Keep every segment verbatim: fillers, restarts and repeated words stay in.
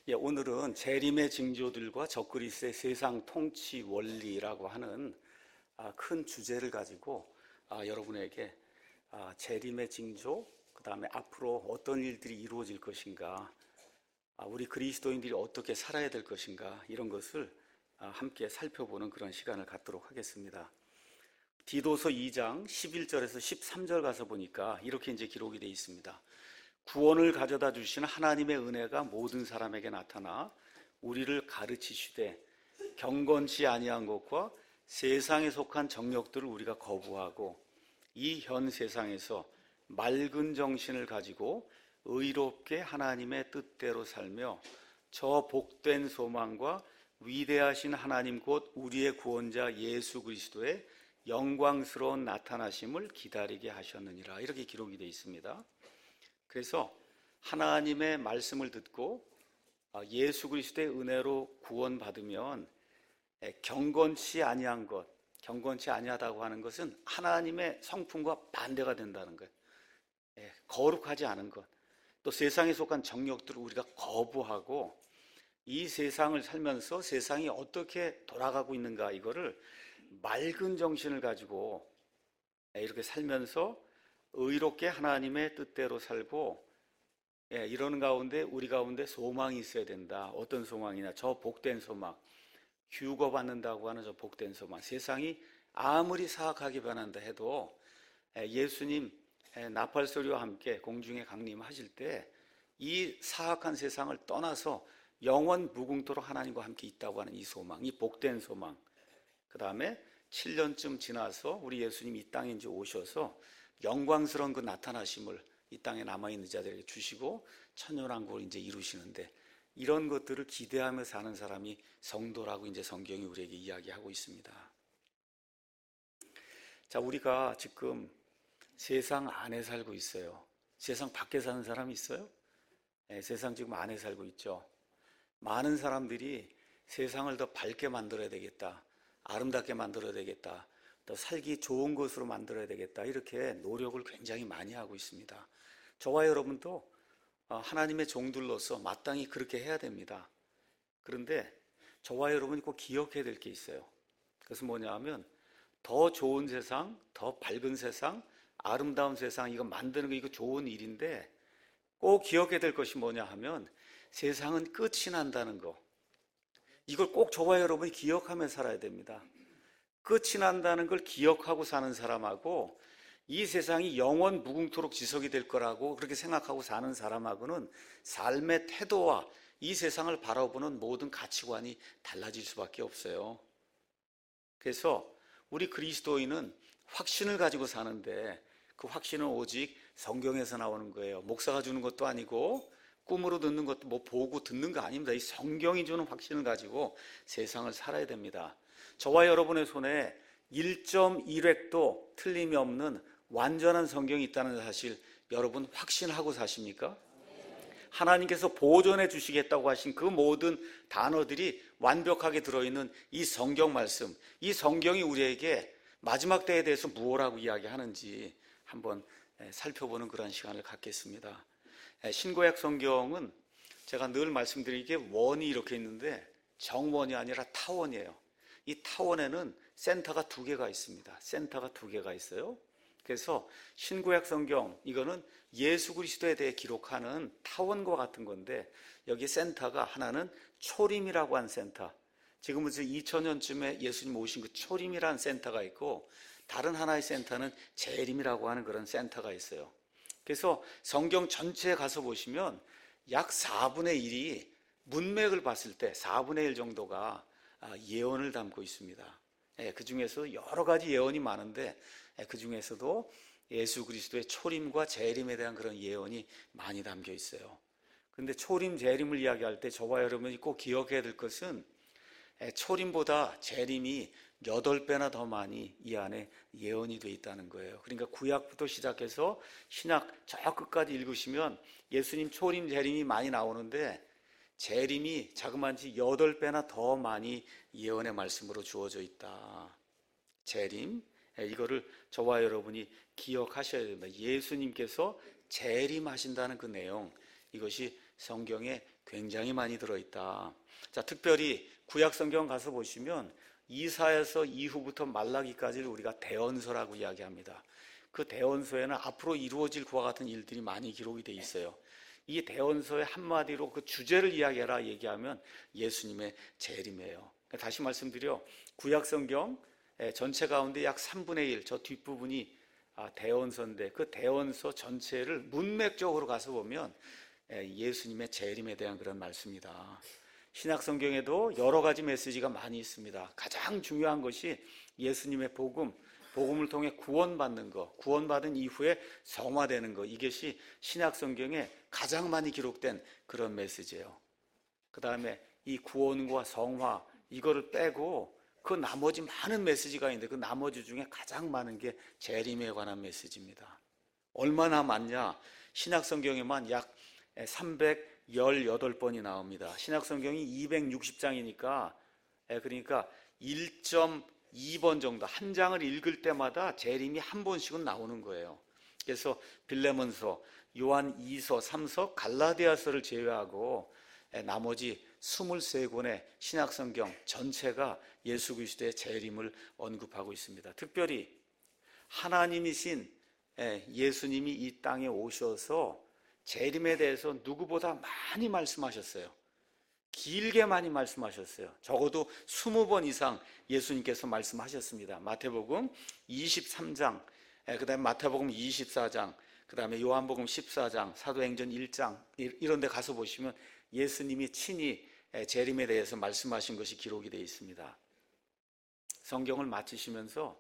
예, 오늘은 재림의 징조들과 적그리스의 세상 통치 원리라고 하는 아, 큰 주제를 가지고 아, 여러분에게 아, 재림의 징조, 그 다음에 앞으로 어떤 일들이 이루어질 것인가, 아, 우리 그리스도인들이 어떻게 살아야 될 것인가, 이런 것을 아, 함께 살펴보는 그런 시간을 갖도록 하겠습니다. 디도서 이 장 십일 절에서 십삼 절 가서 보니까 이렇게 이제 기록이 되어 있습니다. 구원을 가져다 주시는 하나님의 은혜가 모든 사람에게 나타나 우리를 가르치시되 경건치 아니한 것과 세상에 속한 정욕들을 우리가 거부하고 이 현 세상에서 맑은 정신을 가지고 의롭게 하나님의 뜻대로 살며 저 복된 소망과 위대하신 하나님 곧 우리의 구원자 예수 그리스도의 영광스러운 나타나심을 기다리게 하셨느니라. 이렇게 기록이 되어 있습니다. 그래서 하나님의 말씀을 듣고 예수 그리스도의 은혜로 구원받으면 경건치 아니한 것, 경건치 아니하다고 하는 것은 하나님의 성품과 반대가 된다는 것, 거룩하지 않은 것, 또 세상에 속한 정욕들을 우리가 거부하고 이 세상을 살면서 세상이 어떻게 돌아가고 있는가, 이거를 맑은 정신을 가지고 이렇게 살면서 의롭게 하나님의 뜻대로 살고, 예, 이러는 가운데 우리 가운데 소망이 있어야 된다. 어떤 소망이냐? 저 복된 소망, 휴거받는다고 하는 저 복된 소망. 세상이 아무리 사악하게 변한다 해도 예수님 나팔소리와 함께 공중에 강림하실 때 이 사악한 세상을 떠나서 영원 무궁토록 하나님과 함께 있다고 하는 이 소망, 이 복된 소망. 그 다음에 칠 년쯤 지나서 우리 예수님이 이 땅에 이제 오셔서 영광스러운 그 나타나심을 이 땅에 남아있는 자들에게 주시고 천년왕국을 이제 이루시는데, 이런 것들을 기대하며 사는 사람이 성도라고 이제 성경이 우리에게 이야기하고 있습니다. 자, 우리가 지금 세상 안에 살고 있어요. 세상 밖에 사는 사람이 있어요? 네, 세상 지금 안에 살고 있죠. 많은 사람들이 세상을 더 밝게 만들어야 되겠다, 아름답게 만들어야 되겠다, 더 살기 좋은 것으로 만들어야 되겠다, 이렇게 노력을 굉장히 많이 하고 있습니다. 저와 여러분도 하나님의 종들로서 마땅히 그렇게 해야 됩니다. 그런데 저와 여러분이 꼭 기억해야 될 게 있어요. 그것은 뭐냐 하면, 더 좋은 세상, 더 밝은 세상, 아름다운 세상, 이거 만드는 거 이거 좋은 일인데 꼭 기억해야 될 것이 뭐냐 하면, 세상은 끝이 난다는 거. 이걸 꼭 저와 여러분이 기억하며 살아야 됩니다. 끝이 난다는 걸 기억하고 사는 사람하고 이 세상이 영원 무궁토록 지속이 될 거라고 그렇게 생각하고 사는 사람하고는 삶의 태도와 이 세상을 바라보는 모든 가치관이 달라질 수밖에 없어요. 그래서 우리 그리스도인은 확신을 가지고 사는데 그 확신은 오직 성경에서 나오는 거예요. 목사가 주는 것도 아니고 꿈으로 듣는 것도 뭐 보고 듣는 거 아닙니다. 이 성경이 주는 확신을 가지고 세상을 살아야 됩니다. 저와 여러분의 손에 일 점 일 획도 틀림이 없는 완전한 성경이 있다는 사실 여러분 확신하고 사십니까? 하나님께서 보존해 주시겠다고 하신 그 모든 단어들이 완벽하게 들어있는 이 성경 말씀, 이 성경이 우리에게 마지막 때에 대해서 무엇라고 이야기하는지 한번 살펴보는 그런 시간을 갖겠습니다. 신구약 성경은 제가 늘 말씀드리기에 원이 이렇게 있는데 정원이 아니라 타원이에요. 이 타원에는 센터가 두 개가 있습니다. 센터가 두 개가 있어요. 그래서 신구약 성경, 이거는 예수 그리스도에 대해 기록하는 타원과 같은 건데, 여기 센터가 하나는 초림이라고 한 센터, 지금은 이천 년쯤에 예수님 오신 그 초림이라는 센터가 있고, 다른 하나의 센터는 재림이라고 하는 그런 센터가 있어요. 그래서 성경 전체에 가서 보시면 약 사분의 일이 문맥을 봤을 때 사분의 일 정도가 예언을 담고 있습니다. 그 중에서 여러 가지 예언이 많은데 그 중에서도 예수 그리스도의 초림과 재림에 대한 그런 예언이 많이 담겨 있어요. 그런데 초림, 재림을 이야기할 때 저와 여러분이 꼭 기억해야 될 것은 초림보다 재림이 여덟 배나 더 많이 이 안에 예언이 되어 있다는 거예요. 그러니까 구약부터 시작해서 신약 저 끝까지 읽으시면 예수님 초림, 재림이 많이 나오는데 재림이 자그마치 여덟 배나 더 많이 예언의 말씀으로 주어져 있다. 재림, 이거를 저와 여러분이 기억하셔야 됩니다. 예수님께서 재림하신다는 그 내용, 이것이 성경에 굉장히 많이 들어있다. 자, 특별히 구약 성경 가서 보시면 이사야서 이후부터 말라기까지를 우리가 대언서라고 이야기합니다. 그 대언서에는 앞으로 이루어질 그와 같은 일들이 많이 기록이 돼 있어요. 이 대언서의 한마디로 그 주제를 이야기하라 얘기하면 예수님의 재림이에요. 다시 말씀드려, 구약 성경 전체 가운데 약 삼분의 일, 저 뒷부분이 대언서인데 그 대언서 전체를 문맥적으로 가서 보면 예수님의 재림에 대한 그런 말씀이다. 신약 성경에도 여러 가지 메시지가 많이 있습니다. 가장 중요한 것이 예수님의 복음, 복음을 통해 구원받는 것, 구원받은 이후에 성화되는 것, 이것이 신약 성경에 가장 많이 기록된 그런 메시지예요. 그 다음에 이 구원과 성화, 이거를 빼고 그 나머지 많은 메시지가 있는데 그 나머지 중에 가장 많은 게 재림에 관한 메시지입니다. 얼마나 많냐? 신약 성경에만 약 삼백십팔 번이 나옵니다. 신약 성경이 이백육십 장이니까 그러니까 일 점 이 번 정도, 한 장을 읽을 때마다 재림이 한 번씩은 나오는 거예요. 그래서 빌레몬서, 요한 이 서, 삼 서, 갈라디아서를 제외하고 나머지 이십삼 권의 신약 성경 전체가 예수 그리스도의 재림을 언급하고 있습니다. 특별히 하나님이신 예수님이 이 땅에 오셔서 재림에 대해서 누구보다 많이 말씀하셨어요. 길게 많이 말씀하셨어요. 적어도 이십 번 이상 예수님께서 말씀하셨습니다. 마태복음 이십삼 장, 그 다음에 마태복음 이십사 장, 그 다음에 요한복음 십사 장, 사도행전 일 장 이런 데 가서 보시면 예수님이 친히 재림에 대해서 말씀하신 것이 기록이 되어 있습니다. 성경을 마치시면서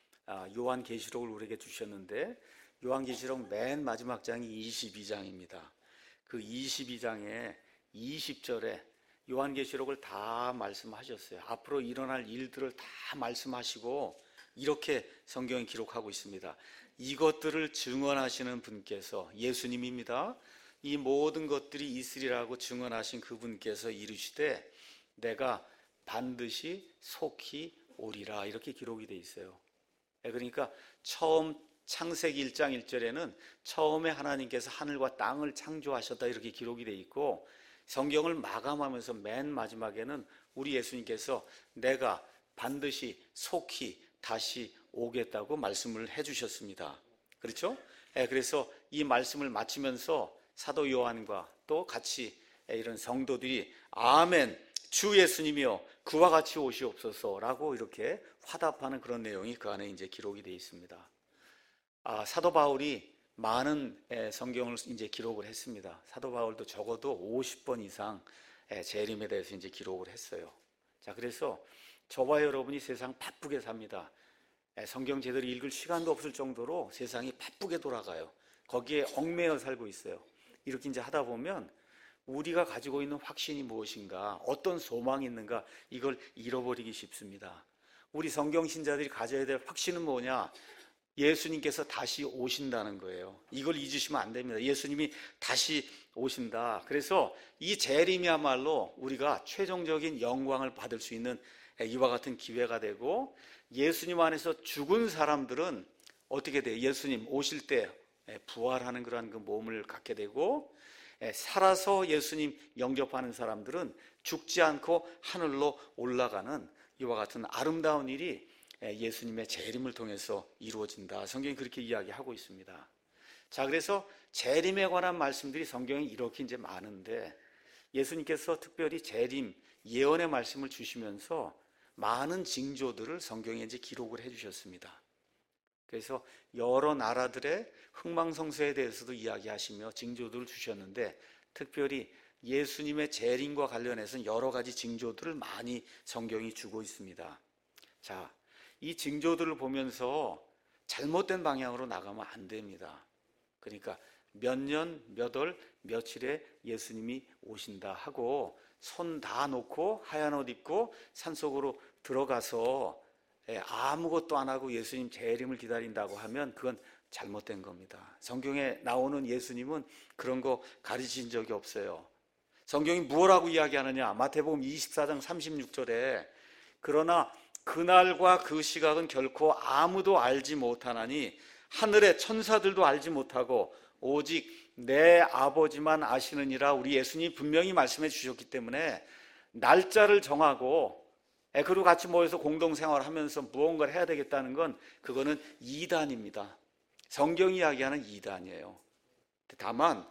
요한계시록을 우리에게 주셨는데 요한계시록 맨 마지막 장이 이십이 장입니다. 그 이십이 장에 이십 절에 요한계시록을 다 말씀하셨어요. 앞으로 일어날 일들을 다 말씀하시고 이렇게 성경이 기록하고 있습니다. 이것들을 증언하시는 분께서 예수님입니다. 이 모든 것들이 있으리라고 증언하신 그분께서 이르시되 내가 반드시 속히 오리라, 이렇게 기록이 되어 있어요. 그러니까 처음 창세기 일 장 일 절에는 처음에 하나님께서 하늘과 땅을 창조하셨다, 이렇게 기록이 되어 있고, 성경을 마감하면서 맨 마지막에는 우리 예수님께서 내가 반드시 속히 다시 오겠다고 말씀을 해주셨습니다. 그렇죠? 그래서 이 말씀을 마치면서 사도 요한과 또 같이 이런 성도들이 아멘, 주 예수님이여 그와 같이 오시옵소서라고 이렇게 화답하는 그런 내용이 그 안에 이제 기록이 되어 있습니다. 아, 사도 바울이 많은 성경을 이제 기록을 했습니다. 사도 바울도 적어도 오십 번 이상 재림에 대해서 이제 기록을 했어요. 자, 그래서 저와 여러분이 세상 바쁘게 삽니다. 성경 제대로 읽을 시간도 없을 정도로 세상이 바쁘게 돌아가요. 거기에 얽매여 살고 있어요. 이렇게 이제 하다 보면 우리가 가지고 있는 확신이 무엇인가, 어떤 소망이 있는가, 이걸 잃어버리기 쉽습니다. 우리 성경 신자들이 가져야 될 확신은 뭐냐? 예수님께서 다시 오신다는 거예요. 이걸 잊으시면 안 됩니다. 예수님이 다시 오신다. 그래서 이 재림이야말로 우리가 최종적인 영광을 받을 수 있는 이와 같은 기회가 되고, 예수님 안에서 죽은 사람들은 어떻게 돼요? 예수님 오실 때 부활하는 그러한 그 몸을 갖게 되고, 살아서 예수님 영접하는 사람들은 죽지 않고 하늘로 올라가는 이와 같은 아름다운 일이 예수님의 재림을 통해서 이루어진다. 성경이 그렇게 이야기하고 있습니다. 자, 그래서 재림에 관한 말씀들이 성경에 이렇게 이제 많은데, 예수님께서 특별히 재림 예언의 말씀을 주시면서 많은 징조들을 성경에 이제 기록을 해주셨습니다. 그래서 여러 나라들의 흥망성쇠에 대해서도 이야기하시며 징조들을 주셨는데, 특별히 예수님의 재림과 관련해서는 여러 가지 징조들을 많이 성경이 주고 있습니다. 자, 이 징조들을 보면서 잘못된 방향으로 나가면 안 됩니다. 그러니까 몇 년, 몇 월, 며칠에 예수님이 오신다 하고 손 다 놓고 하얀 옷 입고 산속으로 들어가서 아무것도 안 하고 예수님 재림을 기다린다고 하면 그건 잘못된 겁니다. 성경에 나오는 예수님은 그런 거 가르친 적이 없어요. 성경이 무엇라고 이야기하느냐? 마태복음 이십사 장 삼십육 절에 그러나 그날과 그 시각은 결코 아무도 알지 못하나니 하늘의 천사들도 알지 못하고 오직 내 아버지만 아시느니라 우리 예수님이 분명히 말씀해 주셨기 때문에 날짜를 정하고 그리고 같이 모여서 공동생활을 하면서 무언가를 해야 되겠다는 건 그거는 이단입니다. 성경이 이야기하는 이단이에요. 다만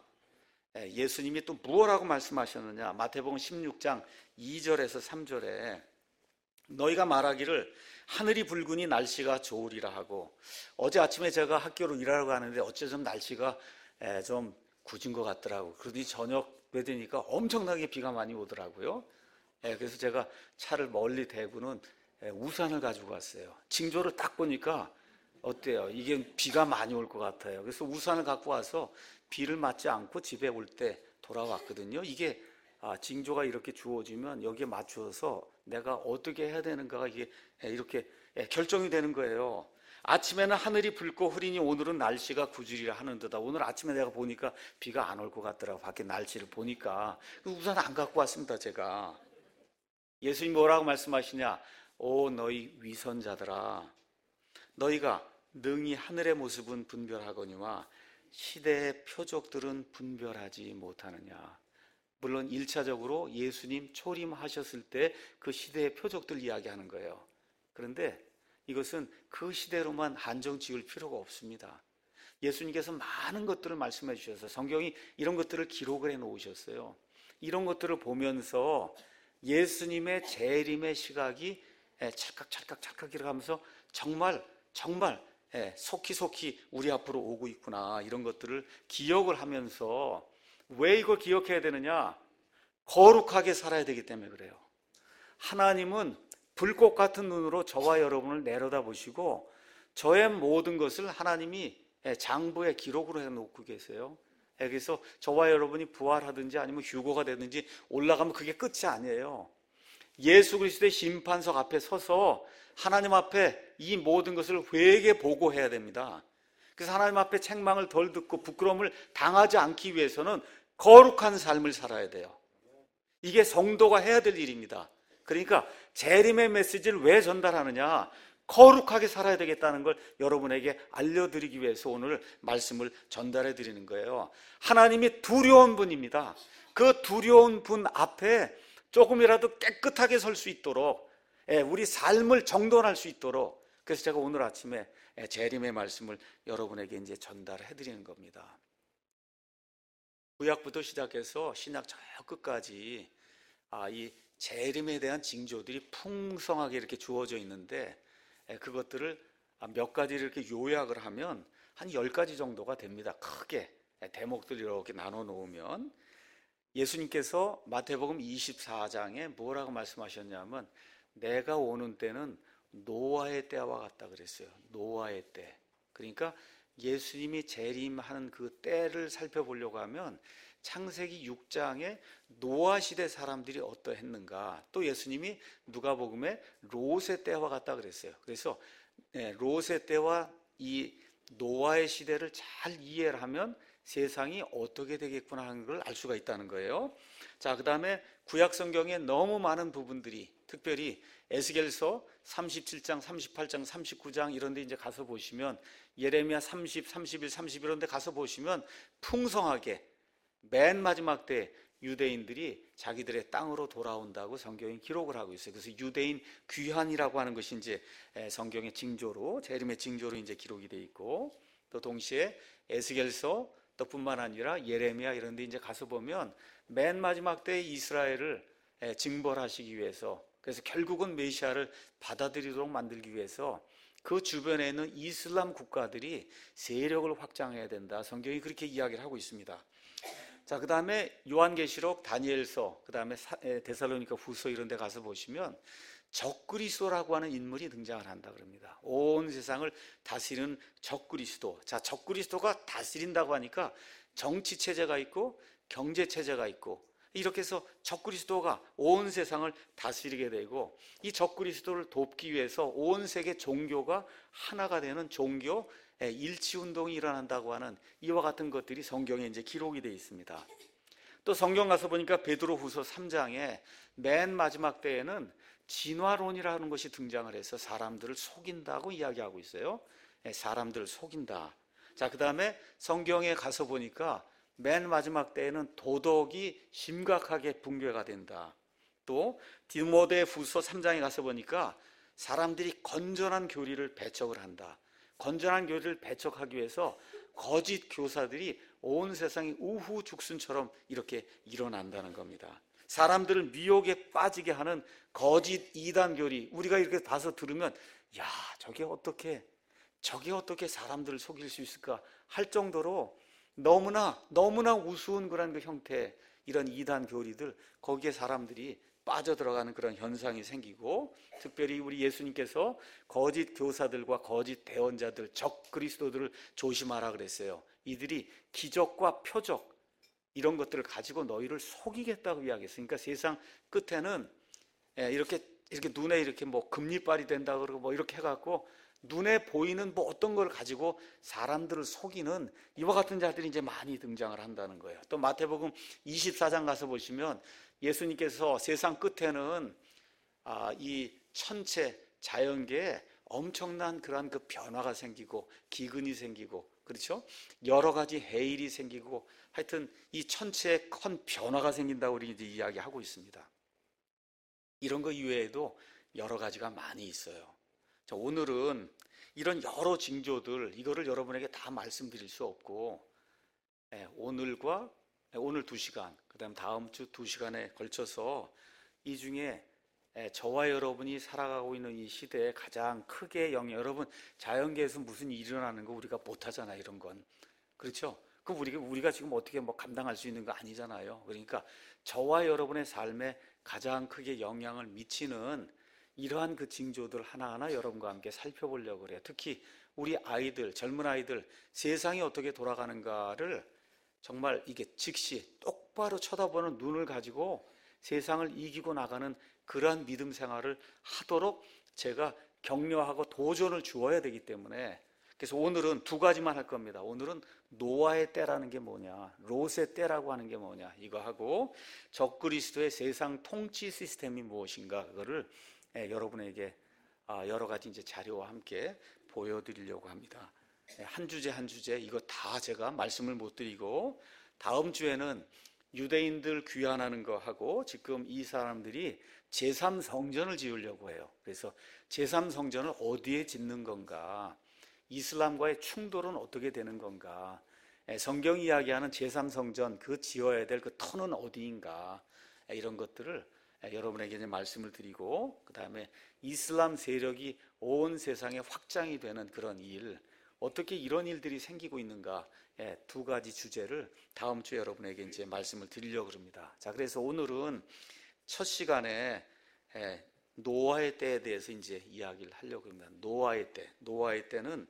예수님이 또 무엇라고 말씀하셨느냐, 마태복음 십육 장 이 절에서 삼 절에 너희가 말하기를 하늘이 붉으니 날씨가 좋으리라 하고, 어제 아침에 제가 학교로 일하러 가는데 어째 좀 날씨가 좀 굳은 것 같더라고요. 그러더니 저녁에 되니까 엄청나게 비가 많이 오더라고요. 그래서 제가 차를 멀리 대고는 우산을 가지고 갔어요. 징조를 딱 보니까 어때요? 이게 비가 많이 올 것 같아요. 그래서 우산을 갖고 와서 비를 맞지 않고 집에 올 때 돌아왔거든요. 이게 아, 징조가 이렇게 주어지면 여기에 맞추어서 내가 어떻게 해야 되는가가 이게 이렇게 결정이 되는 거예요. 아침에는 하늘이 붉고 흐리니 오늘은 날씨가 구주리라 하는데다, 오늘 아침에 내가 보니까 비가 안 올 것 같더라고. 밖에 날씨를 보니까. 우산 안 갖고 왔습니다, 제가. 예수님 뭐라고 말씀하시냐? 오 너희 위선자들아, 너희가 능히 하늘의 모습은 분별하거니와 시대의 표적들은 분별하지 못하느냐. 물론 일 차적으로 예수님 초림하셨을 때 그 시대의 표적들 이야기하는 거예요. 그런데 이것은 그 시대로만 한정 지을 필요가 없습니다. 예수님께서 많은 것들을 말씀해 주셔서 성경이 이런 것들을 기록을 해 놓으셨어요. 이런 것들을 보면서 예수님의 재림의 시각이 찰칵 찰칵 찰칵 이러면서 정말 정말 속히 속히 우리 앞으로 오고 있구나, 이런 것들을 기억을 하면서. 왜 이걸 기억해야 되느냐? 거룩하게 살아야 되기 때문에 그래요. 하나님은 불꽃 같은 눈으로 저와 여러분을 내려다보시고 저의 모든 것을 하나님이 장부에 기록으로 해놓고 계세요. 그래서 저와 여러분이 부활하든지 아니면 휴거가 되든지 올라가면 그게 끝이 아니에요. 예수 그리스도의 심판석 앞에 서서 하나님 앞에 이 모든 것을 회개 보고해야 됩니다. 그래서 하나님 앞에 책망을 덜 듣고 부끄러움을 당하지 않기 위해서는 거룩한 삶을 살아야 돼요. 이게 성도가 해야 될 일입니다. 그러니까 재림의 메시지를 왜 전달하느냐? 거룩하게 살아야 되겠다는 걸 여러분에게 알려드리기 위해서 오늘 말씀을 전달해 드리는 거예요. 하나님이 두려운 분입니다. 그 두려운 분 앞에 조금이라도 깨끗하게 설 수 있도록, 우리 삶을 정돈할 수 있도록, 그래서 제가 오늘 아침에 재림의 말씀을 여러분에게 이제 전달해 드리는 겁니다. 구약부터 시작해서 신약 저 끝까지 아, 이 재림에 대한 징조들이 풍성하게 이렇게 주어져 있는데, 그것들을 몇 가지를 이렇게 요약을 하면 한 열 가지 정도가 됩니다. 크게 대목들 이렇게 나눠 놓으면 예수님께서 마태복음 이십사 장에 뭐라고 말씀하셨냐면 내가 오는 때는 노아의 때와 같다 그랬어요. 노아의 때. 그러니까 예수님이 재림하는 그 때를 살펴보려고 하면 창세기 육 장에 노아 시대 사람들이 어떠했는가, 또 예수님이 누가복음에 롯의 때와 같다 그랬어요. 그래서 롯의 때와 이 노아의 시대를 잘 이해를 하면 세상이 어떻게 되겠구나 하는 걸 알 수가 있다는 거예요. 자, 그 다음에 구약 성경에 너무 많은 부분들이, 특별히 에스겔서 삼십칠 장, 삼십팔 장, 삼십구 장 이런 데 이제 가서 보시면, 예레미야 삼십, 삼십일, 삼십일 이런 데 가서 보시면 풍성하게 맨 마지막 때 유대인들이 자기들의 땅으로 돌아온다고 성경이 기록을 하고 있어요. 그래서 유대인 귀환이라고 하는 것이 이제 성경의 징조로, 재림의 징조로 이제 기록이 돼 있고, 또 동시에 에스겔서 또 뿐만 아니라 예레미야 이런 데 이제 가서 보면 맨 마지막 때 이스라엘을 징벌하시기 위해서, 그래서 결국은 메시아를 받아들이도록 만들기 위해서 그 주변에 있는 이슬람 국가들이 세력을 확장해야 된다, 성경이 그렇게 이야기를 하고 있습니다. 자, 그 다음에 요한계시록, 다니엘서, 그 다음에 데살로니가 후서 이런 데 가서 보시면 적그리스도라고 하는 인물이 등장을 한다 그럽니다. 온 세상을 다스리는 적그리스도. 자, 적그리스도가 다스린다고 하니까 정치 체제가 있고 경제 체제가 있고, 이렇게 해서 적그리스도가 온 세상을 다스리게 되고, 이 적그리스도를 돕기 위해서 온 세계 종교가 하나가 되는 종교 일치운동이 일어난다고 하는 이와 같은 것들이 성경에 이제 기록이 되어 있습니다. 또 성경 가서 보니까 베드로후서 삼 장에 맨 마지막 때에는 진화론이라는 것이 등장을 해서 사람들을 속인다고 이야기하고 있어요. 사람들을 속인다. 자, 그 다음에 성경에 가서 보니까 맨 마지막 때에는 도덕이 심각하게 붕괴가 된다. 또 디모데후서 삼 장에 가서 보니까 사람들이 건전한 교리를 배척을 한다. 건전한 교리를 배척하기 위해서 거짓 교사들이 온 세상이 우후죽순처럼 이렇게 일어난다는 겁니다. 사람들을 미혹에 빠지게 하는 거짓 이단 교리, 우리가 이렇게 봐서 들으면 야, 저게 어떻게 저게 어떻게 사람들을 속일 수 있을까 할 정도로 너무나 너무나 우스운 그런 그 형태, 이런 이단 교리들, 거기에 사람들이 빠져들어가는 그런 현상이 생기고, 특별히 우리 예수님께서 거짓 교사들과 거짓 대언자들, 적 그리스도들을 조심하라 그랬어요. 이들이 기적과 표적 이런 것들을 가지고 너희를 속이겠다고 이야기했어요. 그러니까 세상 끝에는 이렇게 이렇게 눈에 이렇게 뭐 금리빨이 된다 그러고 뭐 이렇게 해갖고 눈에 보이는 뭐 어떤 걸 가지고 사람들을 속이는 이와 같은 자들이 이제 많이 등장을 한다는 거예요. 또 마태복음 이십사 장 가서 보시면 예수님께서 세상 끝에는 아, 이 천체 자연계에 엄청난 그러한 그 변화가 생기고 기근이 생기고, 그렇죠? 여러 가지 해일이 생기고, 하여튼 이 천체에 큰 변화가 생긴다고 우리 이제 이야기하고 있습니다. 이런 거 이외에도 여러 가지가 많이 있어요. 자, 오늘은 이런 여러 징조들, 이거를 여러분에게 다 말씀드릴 수 없고, 예, 오늘과 예, 오늘 두 시간, 그 다음 다음 주 두 시간에 걸쳐서 이 중에 예, 저와 여러분이 살아가고 있는 이 시대에 가장 크게 영향, 여러분 자연계에서 무슨 일이 일어나는 거 우리가 못하잖아요. 이런 건, 그렇죠? 그 우리가 우리가 지금 어떻게 뭐 감당할 수 있는 거 아니잖아요. 그러니까 저와 여러분의 삶에 가장 크게 영향을 미치는 이러한 그 징조들 하나하나 여러분과 함께 살펴보려고 그래요. 특히 우리 아이들, 젊은 아이들, 세상이 어떻게 돌아가는가를 정말 이게 즉시 똑바로 쳐다보는 눈을 가지고 세상을 이기고 나가는 그러한 믿음 생활을 하도록 제가 격려하고 도전을 주어야 되기 때문에, 그래서 오늘은 두 가지만 할 겁니다. 오늘은 노아의 때라는 게 뭐냐, 롯의 때라고 하는 게 뭐냐, 이거 하고 적그리스도의 세상 통치 시스템이 무엇인가, 그거를 예, 여러분에게 아, 여러 가지 이제 자료와 함께 보여드리려고 합니다. 예, 한 주제 한 주제 이거 다 제가 말씀을 못 드리고, 다음 주에는 유대인들 귀환하는 거 하고, 지금 이 사람들이 제삼 성전을 지으려고 해요. 그래서 제삼 성전을 어디에 짓는 건가, 이슬람과의 충돌은 어떻게 되는 건가, 예, 성경이 이야기하는 제삼 성전 그 지어야 될 그 터는 어디인가, 예, 이런 것들을 여러분에게 이제 말씀을 드리고, 그 다음에 이슬람 세력이 온 세상에 확장이 되는 그런 일, 어떻게 이런 일들이 생기고 있는가, 예, 두 가지 주제를 다음 주에 여러분에게 이제 말씀을 드리려고 합니다. 자, 그래서 오늘은 첫 시간에 예, 노아의 때에 대해서 이제 이야기를 하려고 합니다. 노아의 때, 노아의 때는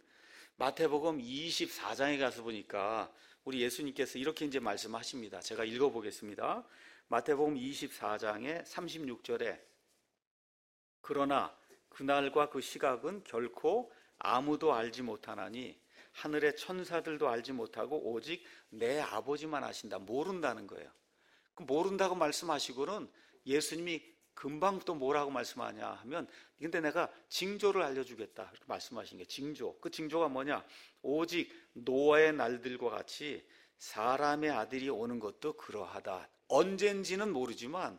마태복음 이십사 장에 가서 보니까 우리 예수님께서 이렇게 이제 말씀하십니다. 제가 읽어보겠습니다. 마태복음 이십사 장의 삼십육 절에 그러나 그날과 그 시각은 결코 아무도 알지 못하나니 하늘의 천사들도 알지 못하고 오직 내 아버지만 아신다. 모른다는 거예요. 그 모른다고 말씀하시고는 예수님이 금방 또 뭐라고 말씀하냐 하면, 근데 내가 징조를 알려주겠다 이렇게 말씀하신 게 징조. 그 징조가 뭐냐, 오직 노아의 날들과 같이 사람의 아들이 오는 것도 그러하다. 언젠지는 모르지만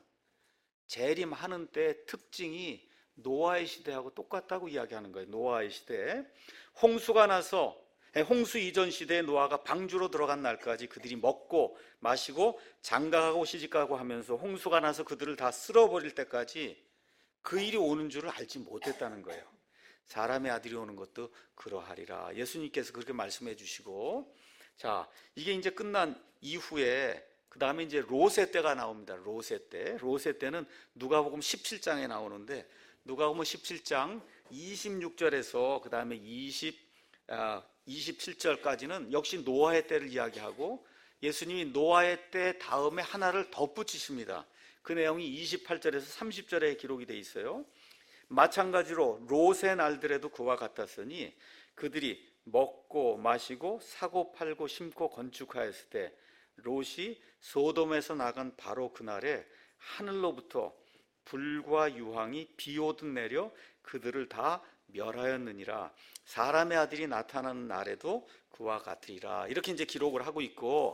재림하는 때 특징이 노아의 시대하고 똑같다고 이야기하는 거예요. 노아의 시대, 홍수가 나서 홍수 이전 시대에 노아가 방주로 들어간 날까지 그들이 먹고 마시고 장가가고 시집가고 하면서 홍수가 나서 그들을 다 쓸어버릴 때까지 그 일이 오는 줄을 알지 못했다는 거예요. 사람의 아들이 오는 것도 그러하리라. 예수님께서 그렇게 말씀해 주시고, 자, 이게 이제 끝난 이후에 그 다음에 이제 롯의 때가 나옵니다. 롯의 때. 롯의 때는 누가복음 십칠 장에 나오는데, 누가복음 십칠 장 이십육 절에서 그 다음에 이십, 아, 이십칠 절까지는 역시 노아의 때를 이야기하고, 예수님이 노아의 때 다음에 하나를 덧붙이십니다. 그 내용이 이십팔 절에서 삼십 절에 기록이 되어 있어요. 마찬가지로 롯의 날들에도 그와 같았으니 그들이 먹고 마시고 사고 팔고 심고 건축하였을 때 롯이 소돔에서 나간 바로 그날에 하늘로부터 불과 유황이 비오듯 내려 그들을 다 멸하였느니라. 사람의 아들이 나타나는 날에도 그와 같으리라. 이렇게 이제 기록을 하고 있고,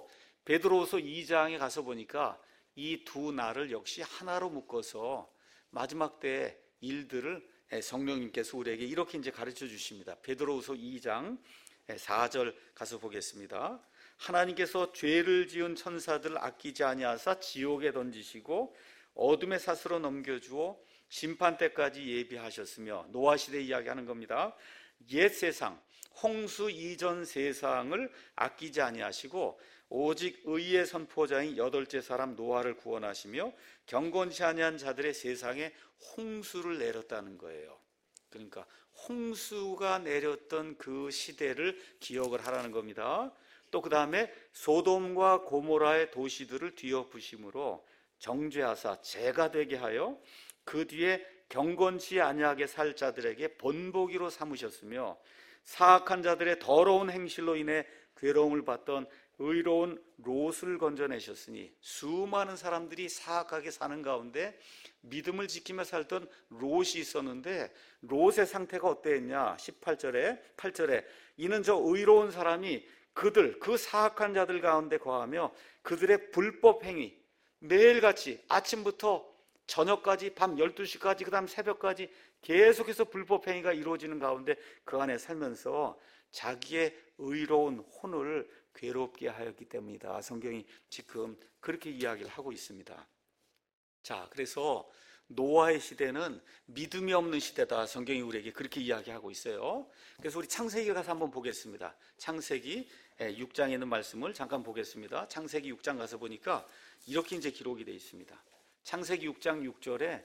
베드로후서 이 장에 가서 보니까 이 두 날을 역시 하나로 묶어서 마지막 때 일들을 성령님께서 우리에게 이렇게 이제 가르쳐 주십니다. 베드로후서 이 장 사 절 가서 보겠습니다. 하나님께서 죄를 지은 천사들을 아끼지 아니하사 지옥에 던지시고 어둠의 사슬로 넘겨주어 심판 때까지 예비하셨으며, 노아 시대 이야기하는 겁니다. 옛 세상 홍수 이전 세상을 아끼지 아니하시고 오직 의의 선포자인 여덟째 사람 노아를 구원하시며 경건치 아니한 자들의 세상에 홍수를 내렸다는 거예요. 그러니까 홍수가 내렸던 그 시대를 기억을 하라는 겁니다. 또 그 다음에 소돔과 고모라의 도시들을 뒤엎으심으로 정죄하사 죄가 되게 하여 그 뒤에 경건치 아니하게 살 자들에게 본보기로 삼으셨으며, 사악한 자들의 더러운 행실로 인해 괴로움을 받던 의로운 롯을 건져내셨으니, 수많은 사람들이 사악하게 사는 가운데 믿음을 지키며 살던 롯이 있었는데 롯의 상태가 어땠냐? 십팔 절에 팔 절에 이는 저 의로운 사람이 그들 그 사악한 자들 가운데 거하며 그들의 불법 행위, 매일같이 아침부터 저녁까지 밤 열두 시까지 그 다음 새벽까지 계속해서 불법 행위가 이루어지는 가운데 그 안에 살면서 자기의 의로운 혼을 괴롭게 하였기 때문이다. 성경이 지금 그렇게 이야기를 하고 있습니다. 자, 그래서 노아의 시대는 믿음이 없는 시대다. 성경이 우리에게 그렇게 이야기하고 있어요. 그래서 우리 창세기 가서 한번 보겠습니다. 창세기 육 장에 있는 말씀을 잠깐 보겠습니다. 창세기 육 장 가서 보니까 이렇게 이제 기록이 되어 있습니다. 창세기 육 장 육 절에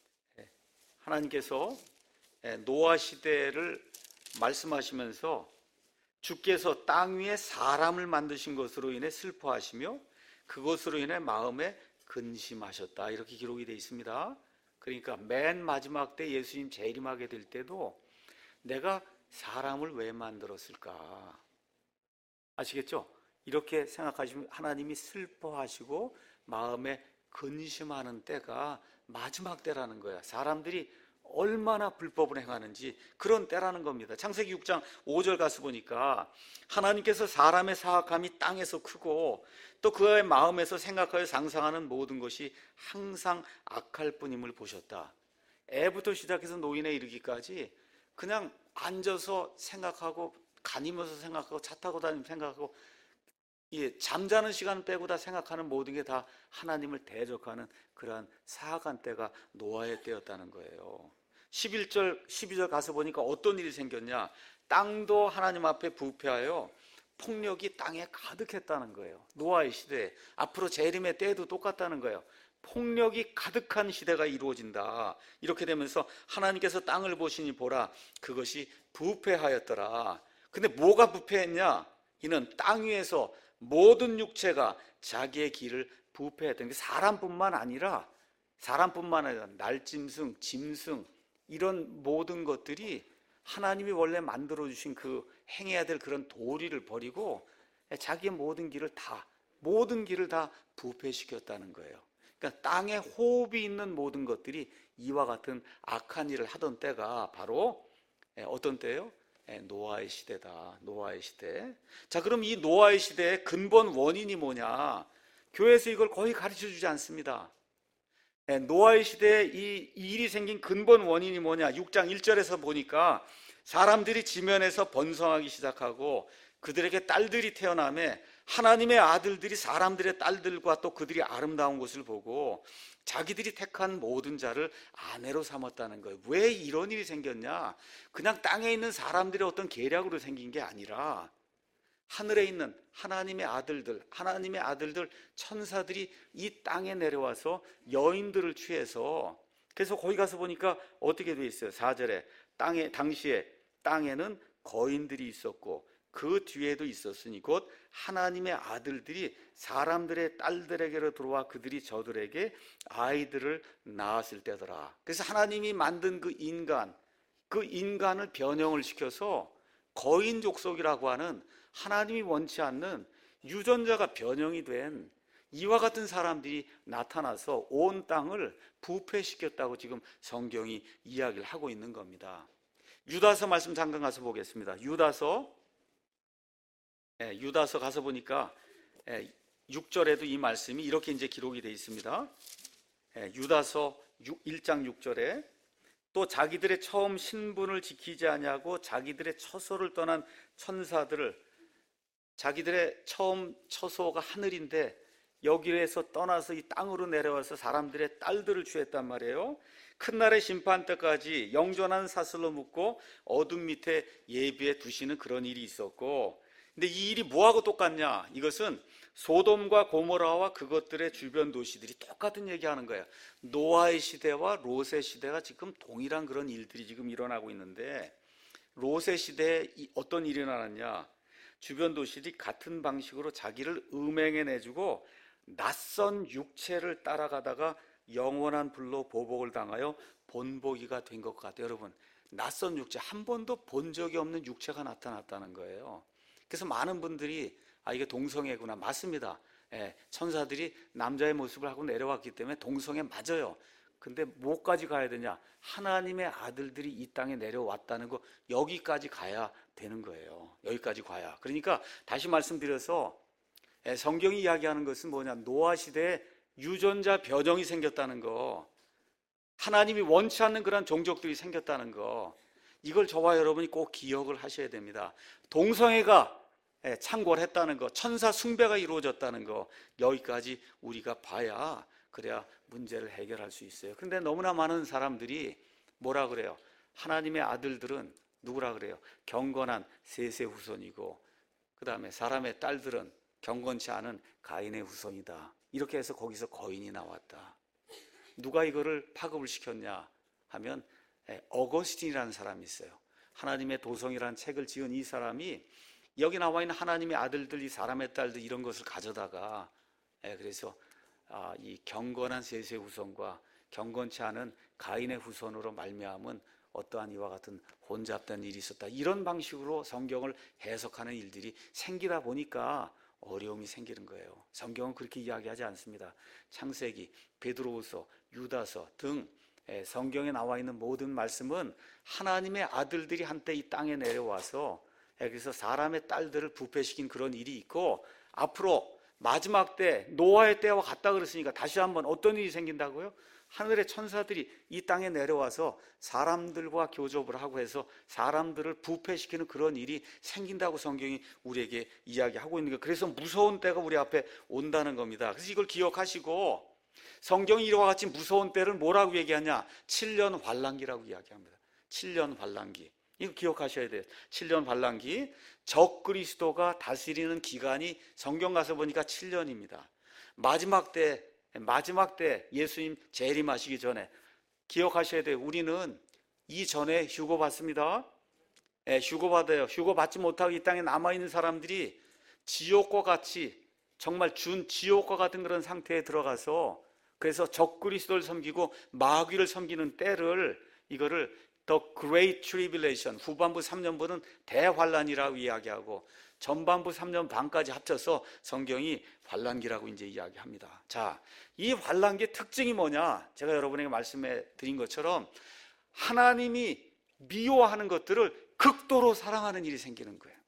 하나님께서 노아 시대를 말씀하시면서 주께서 땅 위에 사람을 만드신 것으로 인해 슬퍼하시며 그것으로 인해 마음에 근심하셨다. 이렇게 기록이 되어 있습니다. 그러니까 맨 마지막 때 예수님 재림하게 될 때도 내가 사람을 왜 만들었을까? 아시겠죠? 이렇게 생각하시면 하나님이 슬퍼하시고 마음에 근심하는 때가 마지막 때라는 거야. 사람들이 얼마나 불법을 행하는지 그런 때라는 겁니다. 창세기 육 장 오 절 가서 보니까 하나님께서 사람의 사악함이 땅에서 크고 또 그의 마음에서 생각하여 상상하는 모든 것이 항상 악할 뿐임을 보셨다. 애부터 시작해서 노인에 이르기까지 그냥 앉아서 생각하고 가니면서 생각하고 차 타고 다니면서 생각하고 예, 잠자는 시간 빼고 다 생각하는 모든 게 다 하나님을 대적하는 그러한 사악한 때가 노아의 때였다는 거예요. 십일 절, 십이 절 가서 보니까 어떤 일이 생겼냐? 땅도 하나님 앞에 부패하여 폭력이 땅에 가득했다는 거예요. 노아의 시대, 앞으로 재림의 때도 똑같다는 거예요. 폭력이 가득한 시대가 이루어진다. 이렇게 되면서 하나님께서 땅을 보시니 보라, 그것이 부패하였더라. 근데 뭐가 부패했냐? 이는 땅 위에서 모든 육체가 자기의 길을 부패했던 게 사람뿐만 아니라 사람뿐만 아니라 날짐승, 짐승 이런 모든 것들이 하나님이 원래 만들어주신 그 행해야 될 그런 도리를 버리고 자기의 모든 길을 다 모든 길을 다 부패시켰다는 거예요. 그러니까 땅에 호흡이 있는 모든 것들이 이와 같은 악한 일을 하던 때가 바로 어떤 때예요? 노아의 시대다. 노아의 시대. 자, 그럼 이 노아의 시대의 근본 원인이 뭐냐? 교회에서 이걸 거의 가르쳐 주지 않습니다. 노아의 시대에 이 일이 생긴 근본 원인이 뭐냐? 육 장 일 절에서 보니까 사람들이 지면에서 번성하기 시작하고 그들에게 딸들이 태어나며 하나님의 아들들이 사람들의 딸들과 또 그들이 아름다운 것을 보고 자기들이 택한 모든 자를 아내로 삼았다는 거예요. 왜 이런 일이 생겼냐? 그냥 땅에 있는 사람들의 어떤 계략으로 생긴 게 아니라 하늘에 있는 하나님의 아들들, 하나님의 아들들 천사들이 이 땅에 내려와서 여인들을 취해서, 그래서 거기 가서 보니까 어떻게 돼 있어요? 사 절에 땅에 당시에 땅에는 거인들이 있었고 그 뒤에도 있었으니 곧 하나님의 아들들이 사람들의 딸들에게로 들어와 그들이 저들에게 아이들을 낳았을 때더라. 그래서 하나님이 만든 그 인간, 그 인간을 변형을 시켜서 거인 족속이라고 하는 하나님이 원치 않는 유전자가 변형이 된 이와 같은 사람들이 나타나서 온 땅을 부패시켰다고 지금 성경이 이야기를 하고 있는 겁니다. 유다서 말씀 잠깐 가서 보겠습니다. 유다서 예, 유다서 가서 보니까 예, 육 절에도 이 말씀이 이렇게 이제 기록이 되어 있습니다. 예, 유다서 일 장 육 절에 또 자기들의 처음 신분을 지키지 아니하고 자기들의 처소를 떠난 천사들을, 자기들의 처음 처소가 하늘인데 여기에서 떠나서 이 땅으로 내려와서 사람들의 딸들을 취했단 말이에요. 큰 날의 심판 때까지 영존한 사슬로 묶고 어둠 밑에 예비해 두시는 그런 일이 있었고, 근데 이 일이 뭐하고 똑같냐? 이것은 소돔과 고모라와 그것들의 주변 도시들이 똑같은 얘기하는 거예요. 노아의 시대와 롯의 시대가 지금 동일한 그런 일들이 지금 일어나고 있는데, 롯의 시대에 어떤 일이 일어났냐? 주변 도시들이 같은 방식으로 자기를 음행해 내주고 낯선 육체를 따라가다가 영원한 불로 보복을 당하여 본보기가 된 것 같아요. 여러분, 낯선 육체, 한 번도 본 적이 없는 육체가 나타났다는 거예요. 그래서 많은 분들이 아, 이게 동성애구나. 맞습니다. 예, 천사들이 남자의 모습을 하고 내려왔기 때문에 동성애 맞아요. 근데 뭐까지 가야 되냐? 하나님의 아들들이 이 땅에 내려왔다는 거, 여기까지 가야 되는 거예요. 여기까지 가야. 그러니까 다시 말씀드려서 예, 성경이 이야기하는 것은 뭐냐? 노아 시대에 유전자 변형이 생겼다는 거, 하나님이 원치 않는 그런 종족들이 생겼다는 거, 이걸 저와 여러분이 꼭 기억을 하셔야 됩니다. 동성애가 창궐했다는 거, 천사 숭배가 이루어졌다는 거, 여기까지 우리가 봐야 그래야 문제를 해결할 수 있어요. 그런데 너무나 많은 사람들이 뭐라 그래요? 하나님의 아들들은 누구라 그래요? 경건한 셋의 후손이고, 그 다음에 사람의 딸들은 경건치 않은 가인의 후손이다. 이렇게 해서 거기서 거인이 나왔다. 누가 이거를 파급을 시켰냐 하면 어거스틴이라는 사람이 있어요. 하나님의 도성이라는 책을 지은 이 사람이 여기 나와 있는 하나님의 아들들, 이 사람의 딸들 이런 것을 가져다가 그래서 이 경건한 셋의 후손과 경건치 않은 가인의 후손으로 말미암은 어떠한 이와 같은 혼잡된 일이 있었다, 이런 방식으로 성경을 해석하는 일들이 생기다 보니까 어려움이 생기는 거예요. 성경은 그렇게 이야기하지 않습니다. 창세기, 베드로후서, 유다서 등 성경에 나와 있는 모든 말씀은 하나님의 아들들이 한때 이 땅에 내려와서 그래서 사람의 딸들을 부패시킨 그런 일이 있고, 앞으로 마지막 때 노아의 때와 같다 그랬으니까 다시 한번 어떤 일이 생긴다고요? 하늘의 천사들이 이 땅에 내려와서 사람들과 교접을 하고 해서 사람들을 부패시키는 그런 일이 생긴다고 성경이 우리에게 이야기하고 있는 거예요. 그래서 무서운 때가 우리 앞에 온다는 겁니다. 그래서 이걸 기억하시고, 성경이 이와 같이 무서운 때를 뭐라고 얘기하냐? 칠 년 환란기라고 이야기합니다. 칠 년 환란기. 이거 기억하셔야 돼요. 칠 년 환란기. 적 그리스도가 다스리는 기간이 성경 가서 보니까 칠 년입니다. 마지막 때, 마지막 때 예수님 재림하시기 전에 기억하셔야 돼요. 우리는 이전에 휴거 받습니다. 예, 휴거 받아요. 휴거 받지 못하고 이 땅에 남아있는 사람들이 지옥과 같이, 정말 준 지옥과 같은 그런 상태에 들어가서, 그래서 적 그리스도를 섬기고 마귀를 섬기는 때를, 이거를 The Great Tribulation, 후반부 삼 년부는 대환란이라고 이야기하고 전반부 삼 년 반까지 합쳐서 성경이 환란기라고 이제 이야기합니다. 자, 이 환란기의 특징이 뭐냐? 제가 여러분에게 말씀해 드린 것처럼 하나님이 미워하는 것들을 극도로 사랑하는 일이 생기는 거예요.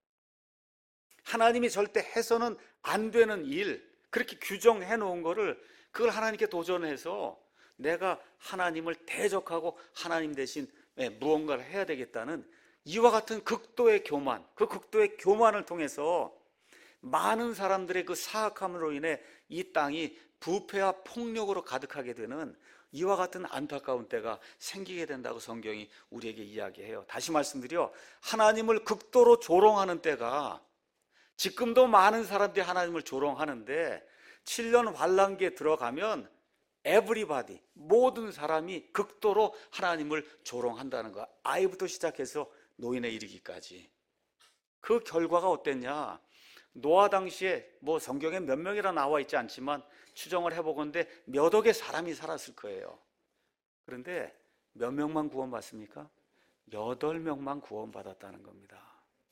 하나님이 절대 해서는 안 되는 일, 그렇게 규정해 놓은 거를, 그걸 하나님께 도전해서 내가 하나님을 대적하고 하나님 대신 무언가를 해야 되겠다는 이와 같은 극도의 교만, 그 극도의 교만을 통해서 많은 사람들의 그 사악함으로 인해 이 땅이 부패와 폭력으로 가득하게 되는 이와 같은 안타까운 때가 생기게 된다고 성경이 우리에게 이야기해요. 다시 말씀드려, 하나님을 극도로 조롱하는 때가, 지금도 많은 사람들이 하나님을 조롱하는데 칠 년 환란기에 들어가면 everybody, 모든 사람이 극도로 하나님을 조롱한다는 거야. 아이부터 시작해서 노인에 이르기까지. 그 결과가 어땠냐? 노아 당시에 뭐 성경에 몇 명이라 나와 있지 않지만 추정을 해보건대 몇 억의 사람이 살았을 거예요. 그런데 몇 명만 구원받습니까? 여덟 명만 구원받았다는 겁니다.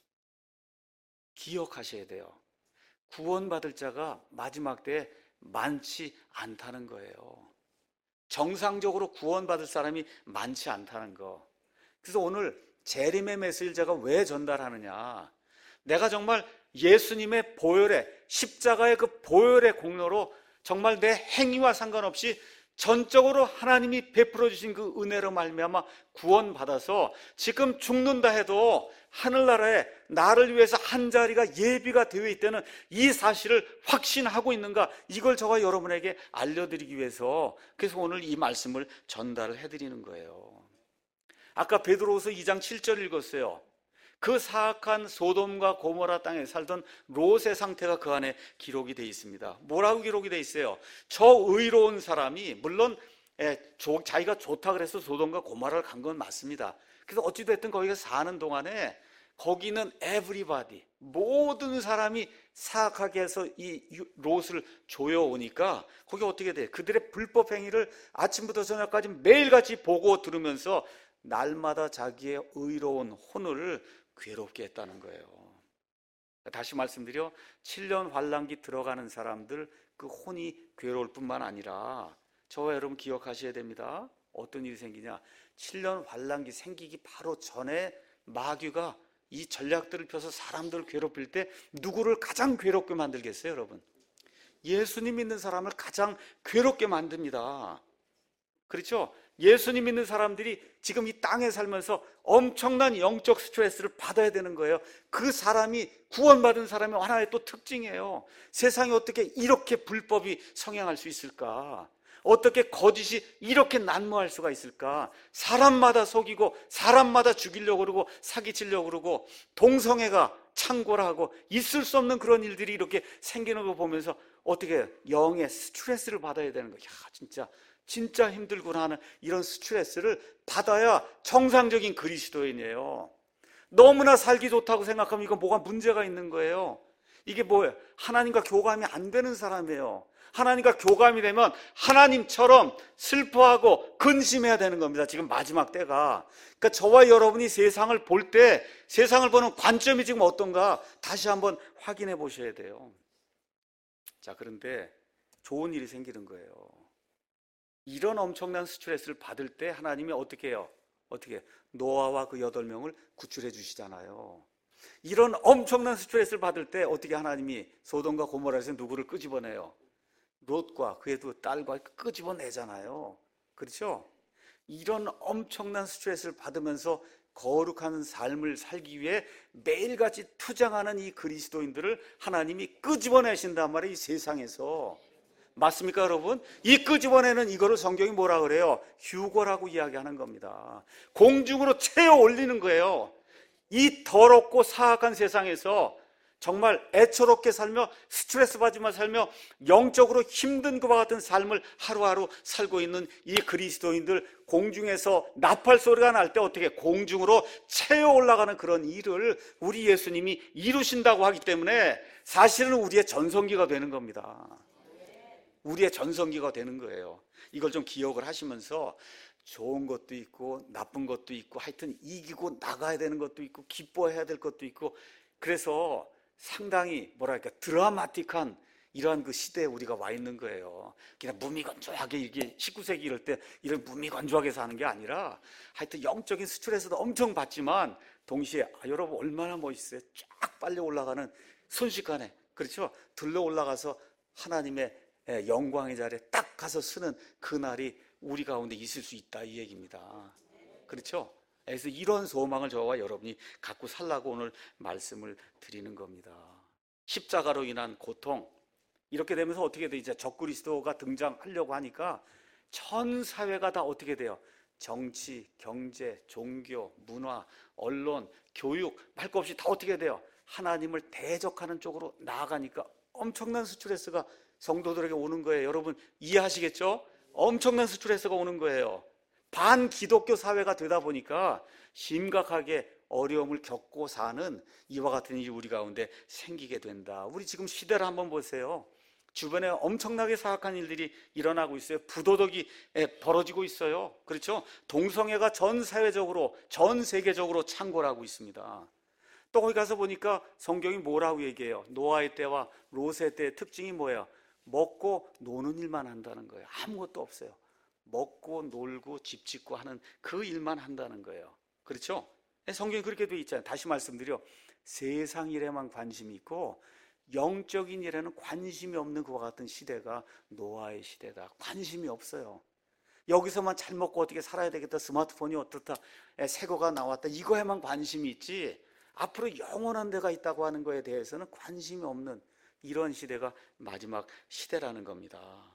기억하셔야 돼요. 구원받을 자가 마지막 때에 많지 않다는 거예요. 정상적으로 구원받을 사람이 많지 않다는 거. 그래서 오늘 재림의 메시지를 제가 왜 전달하느냐? 내가 정말 예수님의 보혈의, 십자가의 그 보혈의 공로로 정말 내 행위와 상관없이 전적으로 하나님이 베풀어 주신 그 은혜로 말미암아 구원받아서 지금 죽는다 해도 하늘나라에 나를 위해서 한 자리가 예비가 되어 있다는 이 사실을 확신하고 있는가, 이걸 저와 여러분에게 알려드리기 위해서 그래서 오늘 이 말씀을 전달을 해드리는 거예요. 아까 베드로후서 이 장 칠 절 읽었어요. 그 사악한 소돔과 고모라 땅에 살던 롯의 상태가 그 안에 기록이 되어 있습니다. 뭐라고 기록이 되어 있어요? 저 의로운 사람이, 물론 자기가 좋다 그래서 소돔과 고모라를 간 건 맞습니다. 그래서 어찌됐든 거기서 사는 동안에 거기는 everybody, 모든 사람이 사악하게 해서 이 롯을 조여오니까 거기 어떻게 돼? 그들의 불법 행위를 아침부터 저녁까지 매일같이 보고 들으면서 날마다 자기의 의로운 혼을 괴롭게 했다는 거예요. 다시 말씀드려, 칠 년 환란기 들어가는 사람들 그 혼이 괴로울 뿐만 아니라 저와 여러분 기억하셔야 됩니다. 어떤 일이 생기냐, 칠 년 환란기 생기기 바로 전에 마귀가 이 전략들을 펴서 사람들을 괴롭힐 때 누구를 가장 괴롭게 만들겠어요, 여러분? 예수님 믿는 사람을 가장 괴롭게 만듭니다. 그렇죠? 예수님 믿는 사람들이 지금 이 땅에 살면서 엄청난 영적 스트레스를 받아야 되는 거예요. 그 사람이, 구원받은 사람의 하나의 또 특징이에요. 세상에 어떻게 이렇게 불법이 성행할 수 있을까? 어떻게 거짓이 이렇게 난무할 수가 있을까? 사람마다 속이고 사람마다 죽이려고 그러고 사기치려고 그러고 동성애가 창궐하고 있을 수 없는 그런 일들이 이렇게 생기는 거 보면서 어떻게 영의 스트레스를 받아야 되는 거야. 야, 진짜 진짜 힘들구나 하는 이런 스트레스를 받아야 정상적인 그리스도인이에요. 너무나 살기 좋다고 생각하면 이건 뭐가 문제가 있는 거예요. 이게 뭐예요? 하나님과 교감이 안 되는 사람이에요. 하나님과 교감이 되면 하나님처럼 슬퍼하고 근심해야 되는 겁니다. 지금 마지막 때가. 그러니까 저와 여러분이 세상을 볼 때 세상을 보는 관점이 지금 어떤가 다시 한번 확인해 보셔야 돼요. 자, 그런데 좋은 일이 생기는 거예요. 이런 엄청난 스트레스를 받을 때 하나님이 어떻게 해요? 어떻게? 노아와 그 여덟 명을 구출해 주시잖아요. 이런 엄청난 스트레스를 받을 때 어떻게 하나님이 소돔과 고모라에서 누구를 끄집어내요? 롯과 그의 두 딸과 끄집어내잖아요. 그렇죠? 이런 엄청난 스트레스를 받으면서 거룩한 삶을 살기 위해 매일같이 투쟁하는 이 그리스도인들을 하나님이 끄집어내신단 말이에요. 이 세상에서. 맞습니까, 여러분? 이 끄집어내는 이거를 성경이 뭐라 그래요? 휴거라고 이야기하는 겁니다. 공중으로 채워 올리는 거예요. 이 더럽고 사악한 세상에서 정말 애처롭게 살며 스트레스 받지만 살며 영적으로 힘든 것과 같은 삶을 하루하루 살고 있는 이 그리스도인들, 공중에서 나팔 소리가 날 때 어떻게 공중으로 채워 올라가는 그런 일을 우리 예수님이 이루신다고 하기 때문에 사실은 우리의 전성기가 되는 겁니다. 우리의 전성기가 되는 거예요. 이걸 좀 기억을 하시면서 좋은 것도 있고 나쁜 것도 있고 하여튼 이기고 나가야 되는 것도 있고 기뻐해야 될 것도 있고, 그래서 상당히 뭐랄까 드라마틱한 이러한 그 시대에 우리가 와 있는 거예요. 그냥 무미건조하게 이게 십구 세기 이럴 때 이런 무미건조하게 사는 게 아니라 하여튼 영적인 스트레스도 엄청 받지만 동시에 아, 여러분 얼마나 멋있어요. 쫙 빨리 올라가는 순식간에, 그렇죠? 들러 올라가서 하나님의 영광의 자리에 딱 가서 서는 그날이 우리 가운데 있을 수 있다, 이 얘기입니다. 그렇죠? 그래서 이런 소망을 저와 여러분이 갖고 살라고 오늘 말씀을 드리는 겁니다. 십자가로 인한 고통, 이렇게 되면서 어떻게 돼? 이제 적그리스도가 등장하려고 하니까 전 사회가 다 어떻게 돼요? 정치, 경제, 종교, 문화, 언론, 교육 말 것 없이 다 어떻게 돼요? 하나님을 대적하는 쪽으로 나아가니까 엄청난 스트레스가 성도들에게 오는 거예요. 여러분 이해하시겠죠? 엄청난 스트레스가 오는 거예요. 반기독교 사회가 되다 보니까 심각하게 어려움을 겪고 사는 이와 같은 일이 우리 가운데 생기게 된다. 우리 지금 시대를 한번 보세요. 주변에 엄청나게 사악한 일들이 일어나고 있어요. 부도덕이 벌어지고 있어요. 그렇죠? 동성애가 전 사회적으로, 전 세계적으로 창궐하고 있습니다. 또 거기 가서 보니까 성경이 뭐라고 얘기해요? 노아의 때와 롯의 때의 특징이 뭐예요? 먹고 노는 일만 한다는 거예요. 아무것도 없어요. 먹고 놀고 집 짓고 하는 그 일만 한다는 거예요. 그렇죠? 성경이 그렇게 돼 있잖아요. 다시 말씀드려, 세상 일에만 관심이 있고 영적인 일에는 관심이 없는 그와 같은 시대가 노아의 시대다. 관심이 없어요. 여기서만 잘 먹고 어떻게 살아야 되겠다, 스마트폰이 어떻다, 새 거가 나왔다, 이거에만 관심이 있지 앞으로 영원한 데가 있다고 하는 거에 대해서는 관심이 없는 이런 시대가 마지막 시대라는 겁니다.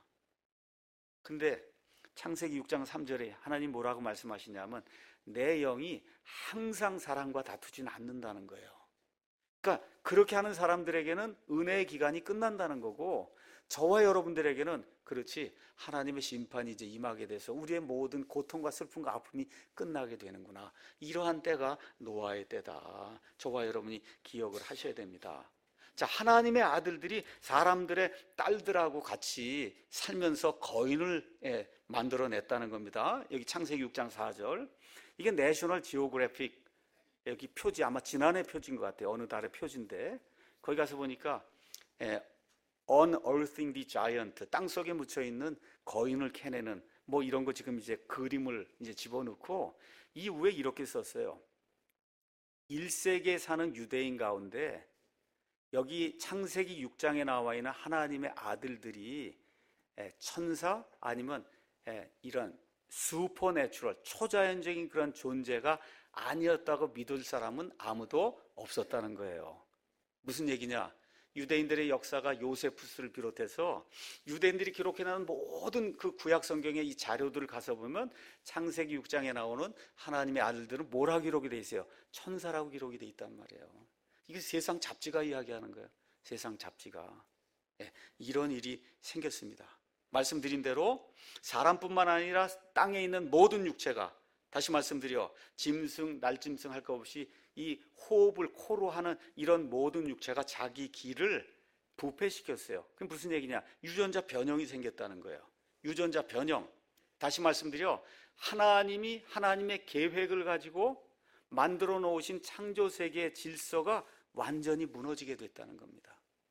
근데 창세기 육 장 삼 절에 하나님 뭐라고 말씀하시냐면 내 영이 항상 사람과 다투지는 않는다는 거예요. 그러니까 그렇게 하는 사람들에게는 은혜의 기간이 끝난다는 거고, 저와 여러분들에게는 그렇지 하나님의 심판이 이제 임하게 돼서 우리의 모든 고통과 슬픔과 아픔이 끝나게 되는구나, 이러한 때가 노아의 때다. 저와 여러분이 기억을 하셔야 됩니다. 자, 하나님의 아들들이 사람들의 딸들하고 같이 살면서 거인을 예, 만들어냈다는 겁니다. 여기 창세기 육 장 사 절, 이게 내셔널 지오그래픽 여기 표지, 아마 지난해 표지인 것 같아요. 어느 달의 표지인데 거기 가서 보니까 예, Unearthing the Giant, 땅속에 묻혀있는 거인을 캐내는 뭐 이런 거 지금 이제 그림을 이제 집어넣고 이 위에 이렇게 썼어요. 일 세기에 사는 유대인 가운데 여기 창세기 육 장에 나와 있는 하나님의 아들들이 천사 아니면 이런 슈퍼내추럴, 초자연적인 그런 존재가 아니었다고 믿을 사람은 아무도 없었다는 거예요. 무슨 얘기냐? 유대인들의 역사가 요세푸스를 비롯해서 유대인들이 기록해놓은 모든 그 구약 성경의 이 자료들을 가서 보면 창세기 육 장에 나오는 하나님의 아들들은 뭐라고 기록이 돼 있어요? 천사라고 기록이 돼 있단 말이에요. 이게 세상 잡지가 이야기하는 거예요. 세상 잡지가. 네, 이런 일이 생겼습니다. 말씀드린 대로 사람뿐만 아니라 땅에 있는 모든 육체가, 다시 말씀드려 짐승, 날짐승 할 것 없이 이 호흡을 코로 하는 이런 모든 육체가 자기 기를 부패시켰어요. 그게 무슨 얘기냐? 유전자 변형이 생겼다는 거예요. 유전자 변형. 다시 말씀드려 하나님이 하나님의 계획을 가지고 만들어 놓으신 창조 세계의 질서가 완전히 무너지게 됐다는 겁니다.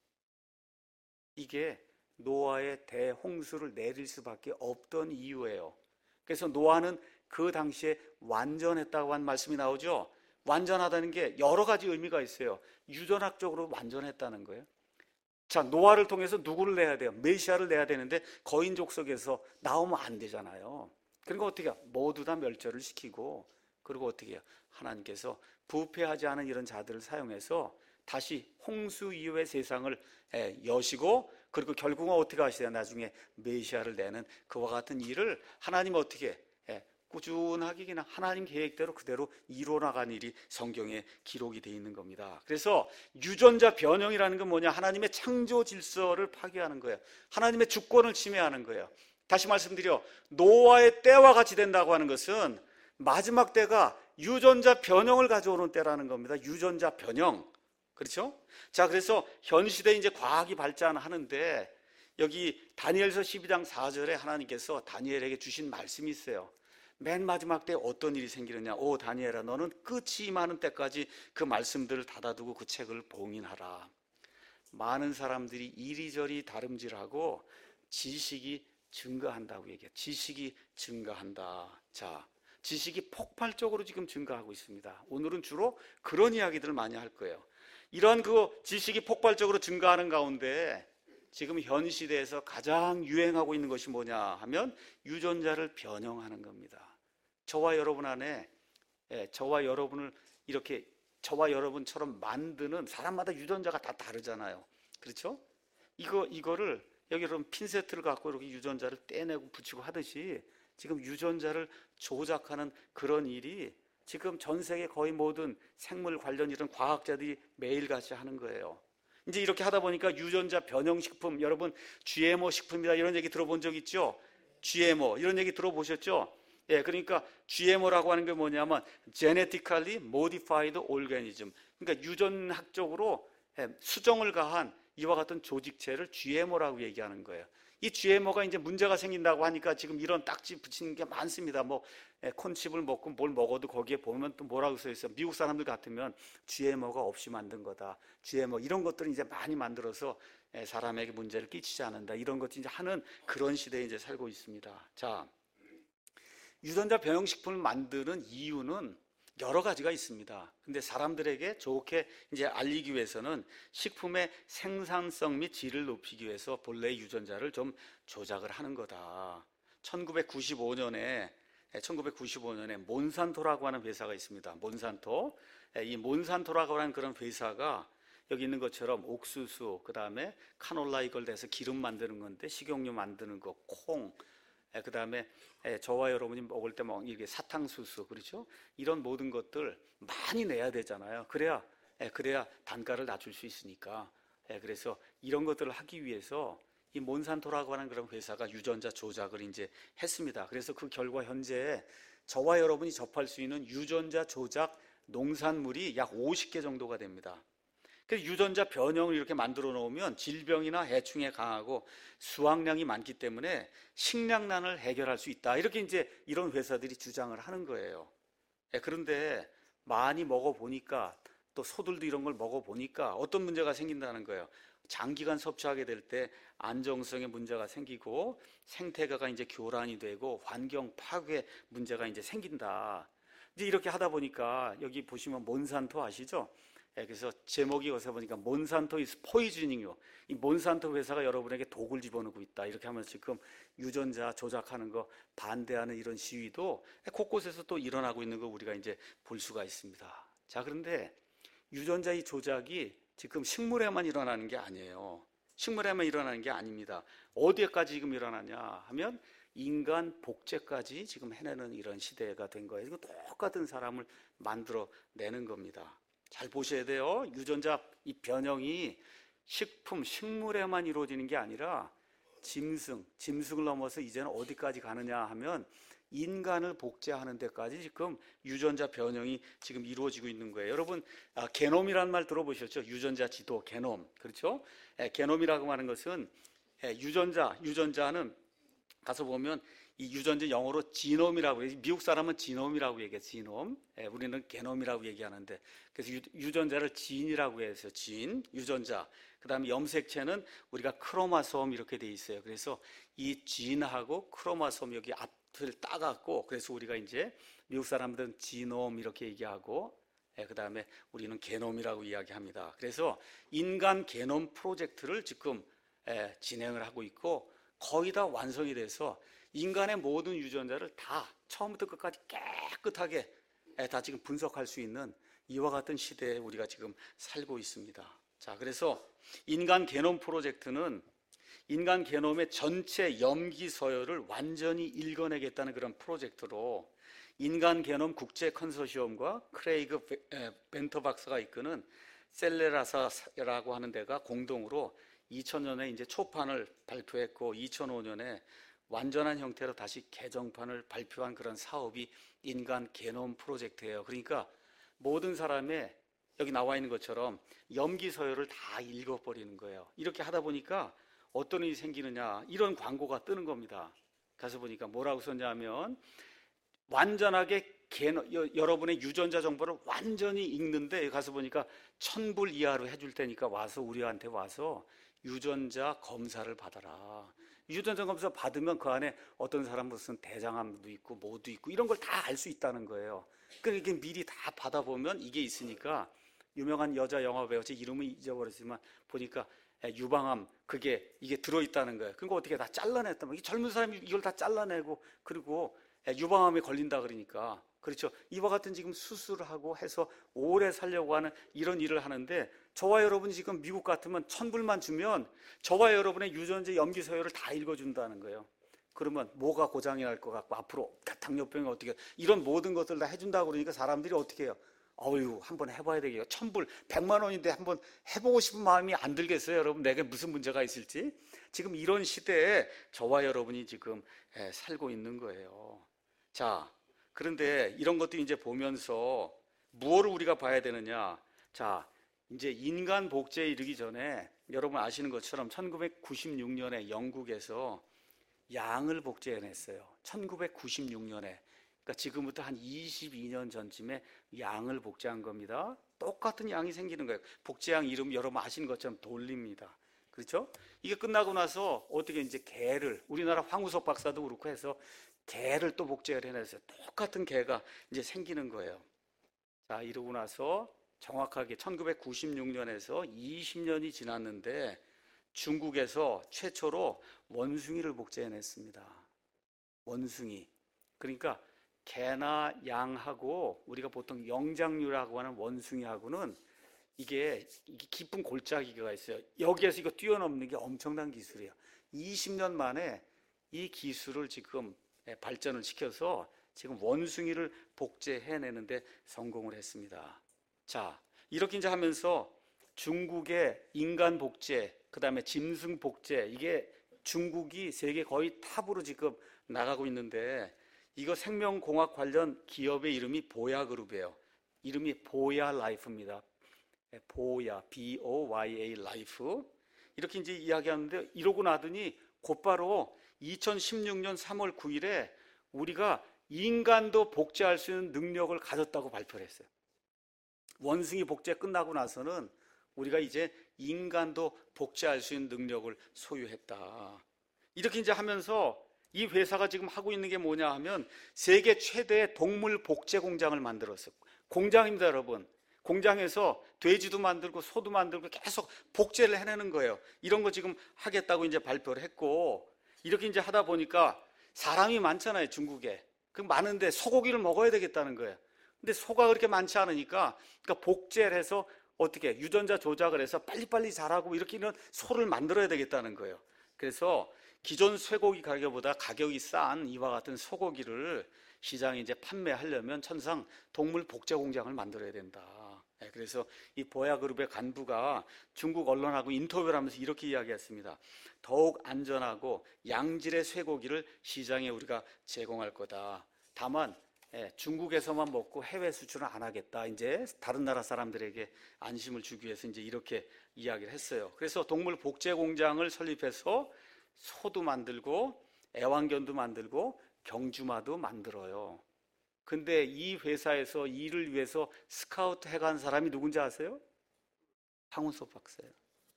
이게 노아의 대홍수를 내릴 수밖에 없던 이유예요. 그래서 노아는 그 당시에 완전했다고 한 말씀이 나오죠. 완전하다는 게 여러 가지 의미가 있어요. 유전학적으로 완전했다는 거예요. 자, 노아를 통해서 누구를 내야 돼요? 메시아를 내야 되는데 거인족 속에서 나오면 안 되잖아요. 그러니까 어떻게 해요? 모두 다 멸절을 시키고, 그리고 어떻게 해요? 하나님께서 부패하지 않은 이런 자들을 사용해서 다시 홍수 이후의 세상을 여시고, 그리고 결국은 어떻게 하시냐? 나중에 메시아를 내는 그와 같은 일을 하나님 어떻게 꾸준하게 그냥 하나님 계획대로 그대로 이루어나간 일이 성경에 기록이 되어 있는 겁니다. 그래서 유전자 변형이라는 건 뭐냐? 하나님의 창조 질서를 파괴하는 거예요. 하나님의 주권을 침해하는 거예요. 다시 말씀드려 노아의 때와 같이 된다고 하는 것은 마지막 때가 유전자 변형을 가져오는 때라는 겁니다. 유전자 변형. 그렇죠? 자, 그래서 현 시대에 이제 과학이 발전하는데 여기 다니엘서 십이 장 사 절에 하나님께서 다니엘에게 주신 말씀이 있어요. 맨 마지막 때 어떤 일이 생기느냐? 오 다니엘아, 너는 끝이 임하는 때까지 그 말씀들을 닫아두고 그 책을 봉인하라. 많은 사람들이 이리저리 다름질하고 지식이 증가한다고 얘기해요. 지식이 증가한다. 자, 지식이 폭발적으로 지금 증가하고 있습니다. 오늘은 주로 그런 이야기들을 많이 할 거예요. 이런 그 지식이 폭발적으로 증가하는 가운데 지금 현 시대에서 가장 유행하고 있는 것이 뭐냐 하면 유전자를 변형하는 겁니다. 저와 여러분 안에 예, 저와 여러분을 이렇게 저와 여러분처럼 만드는 사람마다 유전자가 다 다르잖아요. 그렇죠? 이거 이거를 여기 여러분 핀세트를 갖고 이렇게 유전자를 떼내고 붙이고 하듯이 지금 유전자를 조작하는 그런 일이 지금 전 세계 거의 모든 생물 관련 이런 과학자들이 매일같이 하는 거예요. 이제 이렇게 하다 보니까 유전자 변형 식품, 여러분 지엠오 식품이다 이런 얘기 들어본 적 있죠? 지엠오 이런 얘기 들어보셨죠? 예, 그러니까 지엠오라고 하는 게 뭐냐면 Genetically Modified Organism, 그러니까 유전학적으로 수정을 가한 이와 같은 조직체를 지엠오라고 얘기하는 거예요. 이 지엠오가 이제 문제가 생긴다고 하니까 지금 이런 딱지 붙이는 게 많습니다. 뭐 콘칩을 먹고 뭘 먹어도 거기에 보면 또 뭐라고 써 있어요. 미국 사람들 같으면 지엠오가 없이 만든 거다. 지엠오 이런 것들을 이제 많이 만들어서 사람에게 문제를 끼치지 않는다. 이런 것들 이제 하는 그런 시대에 이제 살고 있습니다. 자, 유전자 변형식품을 만드는 이유는 여러 가지가 있습니다. 근데 사람들에게 좋게 이제 알리기 위해서는 식품의 생산성 및 질을 높이기 위해서 본래의 유전자를 좀 조작을 하는 거다. 천구백구십오 년에 천구백구십오 년에 몬산토라고 하는 회사가 있습니다. 몬산토. 이 몬산토라고 하는 그런 회사가 여기 있는 것처럼 옥수수, 그 다음에 카놀라 이걸 대서 기름 만드는 건데 식용유 만드는 거, 콩, 그 다음에 저와 여러분이 먹을 때 먹는 이게 사탕수수, 그렇죠? 이런 모든 것들 많이 내야 되잖아요. 그래야 그래야 단가를 낮출 수 있으니까. 그래서 이런 것들을 하기 위해서 이 몬산토라고 하는 그런 회사가 유전자 조작을 이제 했습니다. 그래서 그 결과 현재 저와 여러분이 접할 수 있는 유전자 조작 농산물이 약 오십 개 정도가 됩니다. 그 유전자 변형을 이렇게 만들어 놓으면 질병이나 해충에 강하고 수확량이 많기 때문에 식량난을 해결할 수 있다. 이렇게 이제 이런 회사들이 주장을 하는 거예요. 그런데 많이 먹어보니까 또 소들도 이런 걸 먹어보니까 어떤 문제가 생긴다는 거예요. 장기간 섭취하게 될 때 안정성에 문제가 생기고 생태계가 이제 교란이 되고 환경 파괴 문제가 이제 생긴다. 이제 이렇게 하다 보니까 여기 보시면 몬산토 아시죠? 예, 그래서 제목이 어디서 보니까 몬산토 is poisoning you. 이 몬산토 회사가 여러분에게 독을 집어넣고 있다. 이렇게 하면서 지금 유전자 조작하는 거 반대하는 이런 시위도 곳곳에서 또 일어나고 있는 거 우리가 이제 볼 수가 있습니다. 자, 그런데 유전자 이 조작이 지금 식물에만 일어나는 게 아니에요. 식물에만 일어나는 게 아닙니다. 어디에까지 지금 일어나냐 하면 인간 복제까지 지금 해내는 이런 시대가 된 거예요. 이거 똑같은 사람을 만들어내는 겁니다. 잘 보셔야 돼요. 유전자 이 변형이 식품, 식물에만 이루어지는 게 아니라 짐승, 짐승을 넘어서 이제는 어디까지 가느냐 하면 인간을 복제하는 데까지 지금 유전자 변형이 지금 이루어지고 있는 거예요. 여러분, 아, 게놈이라는 말 들어보셨죠? 유전자 지도, 게놈. 그렇죠? 에, 게놈이라고 하는 것은 에, 유전자, 유전자는 가서 보면 이 유전자 영어로 지놈이라고 해요. 미국 사람은 지놈이라고 얘기해요. 지놈. 예, 우리는 게놈이라고 얘기하는데 그래서 유, 유전자를 진이라고 해서 진, 유전자. 그 다음에 염색체는 우리가 크로마솜 이렇게 돼 있어요. 그래서 이 진하고 크로마솜 여기 앞을 따갖고 그래서 우리가 이제 미국 사람들은 지놈 이렇게 얘기하고 예, 그 다음에 우리는 게놈이라고 이야기합니다. 그래서 인간 게놈 프로젝트를 지금 예, 진행을 하고 있고 거의 다 완성이 돼서 인간의 모든 유전자를 다 처음부터 끝까지 깨끗하게 다 지금 분석할 수 있는 이와 같은 시대에 우리가 지금 살고 있습니다. 자, 그래서 인간 게놈 프로젝트는 인간 게놈의 전체 염기 서열을 완전히 읽어내겠다는 그런 프로젝트로 인간 게놈 국제 컨소시엄과 크레이그 벤터 박사가 이끄는 셀레라사라고 하는 데가 공동으로 이천 년에 이제 초판을 발표했고 이천오 년에 완전한 형태로 다시 개정판을 발표한 그런 사업이 인간 게놈 프로젝트예요. 그러니까 모든 사람의 여기 나와 있는 것처럼 염기 서열을 다 읽어버리는 거예요. 이렇게 하다 보니까 어떤 일이 생기느냐 이런 광고가 뜨는 겁니다. 가서 보니까 뭐라고 썼냐면 완전하게 게노, 여, 여러분의 유전자 정보를 완전히 읽는데 가서 보니까 천 불 이하로 해줄 테니까 와서 우리한테 와서 유전자 검사를 받아라. 유전자 검사 받으면 그 안에 어떤 사람 무슨 대장암도 있고 뭐도 있고 이런 걸 다 알 수 있다는 거예요. 그러니까 이게 미리 다 받아보면 이게 있으니까 유명한 여자 영화 배우 제 이름은 잊어버렸지만 보니까 유방암 그게 이게 들어있다는 거예요. 그러니까 어떻게 다 잘라냈단 말이에요. 젊은 사람이 이걸 다 잘라내고 그리고 유방암에 걸린다 그러니까 그렇죠. 이와 같은 지금 수술을 하고 해서 오래 살려고 하는 이런 일을 하는데 저와 여러분이 지금 미국 같으면 천 불만 주면 저와 여러분의 유전자 염기 서열을 다 읽어준다는 거예요. 그러면 뭐가 고장이 날 것 같고 앞으로 당뇨병이 어떻게 이런 모든 것들 다 해준다고 그러니까 사람들이 어떻게 해요? 어휴 한번 해봐야 되겠어요. 천 불, 백만 원인데 한번 해보고 싶은 마음이 안 들겠어요. 여러분 내게 무슨 문제가 있을지. 지금 이런 시대에 저와 여러분이 지금 살고 있는 거예요. 자, 그런데 이런 것도 이제 보면서 무엇을 우리가 봐야 되느냐. 자, 이제 인간 복제에 이르기 전에 여러분 아시는 것처럼 천구백구십육 년에 영국에서 양을 복제해냈어요. 천구백구십육 년에. 그러니까 지금부터 한 이십이 년 전쯤에 양을 복제한 겁니다. 똑같은 양이 생기는 거예요. 복제양 이름 여러분 아시는 것처럼 돌립니다. 그렇죠? 이게 끝나고 나서 어떻게 이제 개를 우리나라 황우석 박사도 그렇고 해서 개를 또 복제를 해냈어요. 똑같은 개가 이제 생기는 거예요. 자, 이러고 나서 정확하게 천구백구십육 년에서 이십 년이 지났는데 중국에서 최초로 원숭이를 복제해냈습니다. 원숭이. 그러니까 개나 양하고 우리가 보통 영장류라고 하는 원숭이하고는 이게, 이게 깊은 골짜기가 있어요. 여기에서 이거 뛰어넘는 게 엄청난 기술이에요. 이십 년 만에 이 기술을 지금 발전을 시켜서 지금 원숭이를 복제해내는데 성공을 했습니다. 자, 이렇게 이제 하면서 중국의 인간 복제, 그 다음에 짐승 복제, 이게 중국이 세계 거의 탑으로 지금 나가고 있는데, 이거 생명공학 관련 기업의 이름이 보야그룹이에요. 이름이 보야 라이프입니다. 보야, 비 오 와이 에이 라이프. 이렇게 이제 이야기하는데, 이러고 나더니 곧바로 이천십육 년 삼월 구일에 우리가 인간도 복제할 수 있는 능력을 가졌다고 발표를 했어요. 원숭이 복제 끝나고 나서는 우리가 이제 인간도 복제할 수 있는 능력을 소유했다. 이렇게 이제 하면서 이 회사가 지금 하고 있는 게 뭐냐 하면 세계 최대의 동물 복제 공장을 만들었어요. 공장입니다, 여러분. 공장에서 돼지도 만들고 소도 만들고 계속 복제를 해내는 거예요. 이런 거 지금 하겠다고 이제 발표를 했고, 이렇게 이제 하다 보니까 사람이 많잖아요, 중국에. 그 많은데 소고기를 먹어야 되겠다는 거예요. 근데 소가 그렇게 많지 않으니까, 그러니까 복제를 해서 어떻게 유전자 조작을 해서 빨리빨리 자라고 이렇게 이런 소를 만들어야 되겠다는 거예요. 그래서 기존 쇠고기 가격보다 가격이 싼 이와 같은 소고기를 시장에 이제 판매하려면 천상 동물 복제 공장을 만들어야 된다. 그래서 이 보야그룹의 간부가 중국 언론하고 인터뷰를 하면서 이렇게 이야기했습니다. 더욱 안전하고 양질의 쇠고기를 시장에 우리가 제공할 거다. 다만 중국에서만 먹고 해외 수출은 안 하겠다. 이제 다른 나라 사람들에게 안심을 주기 위해서 이제 이렇게 이야기를 했어요. 그래서 동물 복제 공장을 설립해서 소도 만들고 애완견도 만들고 경주마도 만들어요. 근데 이 회사에서 일을 위해서 스카우트 해간 사람이 누군지 아세요? 황우석 박사예요.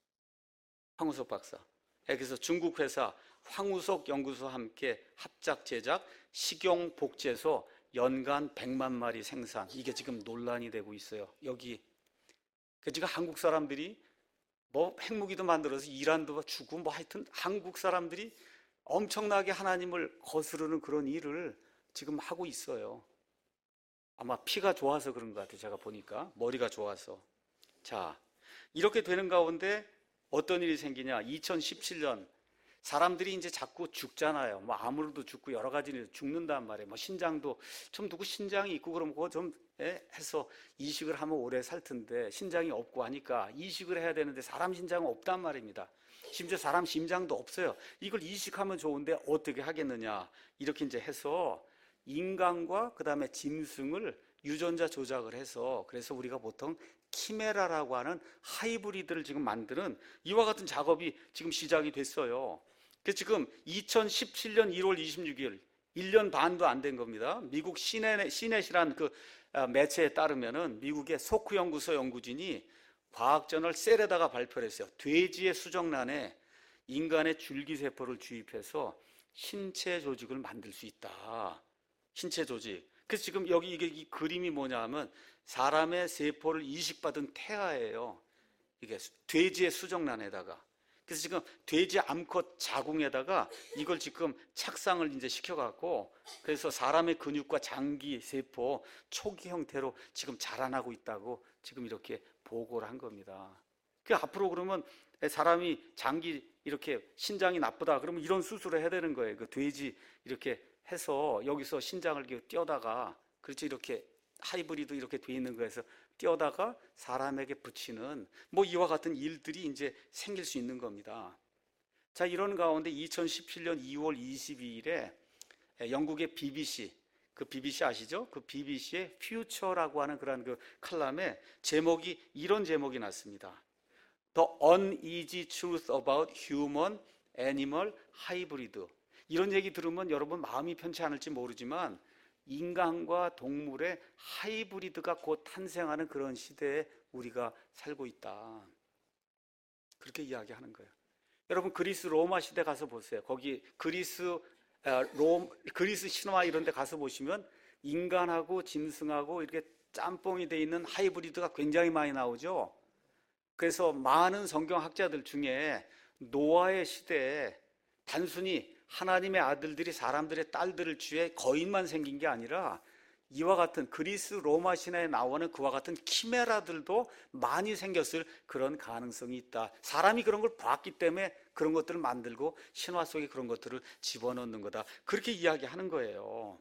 황우석 박사. 그래서 중국 회사 황우석 연구소와 함께 합작 제작 식용 복제소 연간 백만 마리 생산. 이게 지금 논란이 되고 있어요. 여기 지금 한국 사람들이 뭐 핵무기도 만들어서 이란도 주고 뭐 하여튼 한국 사람들이 엄청나게 하나님을 거스르는 그런 일을 지금 하고 있어요. 아마 피가 좋아서 그런 것 같아요. 제가 보니까 머리가 좋아서. 자, 이렇게 되는 가운데 어떤 일이 생기냐? 이천십칠 년 사람들이 이제 자꾸 죽잖아요. 뭐 암으로도 죽고 여러 가지 일 죽는단 말이에요. 뭐 신장도 좀 누구 신장이 있고 그러면 그거 좀 해서 이식을 하면 오래 살 텐데 신장이 없고 하니까 이식을 해야 되는데 사람 신장은 없단 말입니다. 심지어 사람 심장도 없어요. 이걸 이식하면 좋은데 어떻게 하겠느냐? 이렇게 이제 해서 인간과 그 다음에 짐승을 유전자 조작을 해서 그래서 우리가 보통 키메라라고 하는 하이브리드를 지금 만드는 이와 같은 작업이 지금 시작이 됐어요. 그래서 지금 이천십칠 년 일월 이십육일 일 년 반도 안 된 겁니다. 미국 시넷, 시넷이란 그 매체에 따르면은 미국의 소크 연구소 연구진이 과학저널 셀에다가 발표를 했어요. 돼지의 수정란에 인간의 줄기세포를 주입해서 신체 조직을 만들 수 있다. 신체 조직. 그래서 지금 여기 이게 이 그림이 뭐냐 하면 사람의 세포를 이식받은 태아예요. 이게 돼지의 수정란에다가. 그래서 지금 돼지 암컷 자궁에다가 이걸 지금 착상을 이제 시켜갖고 그래서 사람의 근육과 장기 세포 초기 형태로 지금 자라나고 있다고 지금 이렇게 보고를 한 겁니다. 그 앞으로 그러면 사람이 장기 이렇게 신장이 나쁘다 그러면 이런 수술을 해야 되는 거예요. 그 돼지 이렇게 해서 여기서 신장을 떼어다가 그렇죠 이렇게 하이브리드 이렇게 돼 있는 거에서 떼어다가 사람에게 붙이는 뭐 이와 같은 일들이 이제 생길 수 있는 겁니다. 자, 이런 가운데 이천십칠 년 이월 이십이일에 영국의 비비씨 그 비비씨 아시죠? 그 비비씨의 퓨처라고 하는 그런 그 칼럼에 제목이 이런 제목이 났습니다. The Uneasy Truth About Human Animal Hybrid. 이런 얘기 들으면 여러분 마음이 편치 않을지 모르지만 인간과 동물의 하이브리드가 곧 탄생하는 그런 시대에 우리가 살고 있다. 그렇게 이야기하는 거예요. 여러분 그리스 로마 시대 가서 보세요. 거기 그리스 롬 그리스 신화 이런 데 가서 보시면 인간하고 짐승하고 이렇게 짬뽕이 돼 있는 하이브리드가 굉장히 많이 나오죠. 그래서 많은 성경학자들 중에 노아의 시대에 단순히 하나님의 아들들이 사람들의 딸들을 취해 거인만 생긴 게 아니라 이와 같은 그리스 로마 신화에 나오는 그와 같은 키메라들도 많이 생겼을 그런 가능성이 있다. 사람이 그런 걸 봤기 때문에 그런 것들을 만들고 신화 속에 그런 것들을 집어넣는 거다. 그렇게 이야기하는 거예요.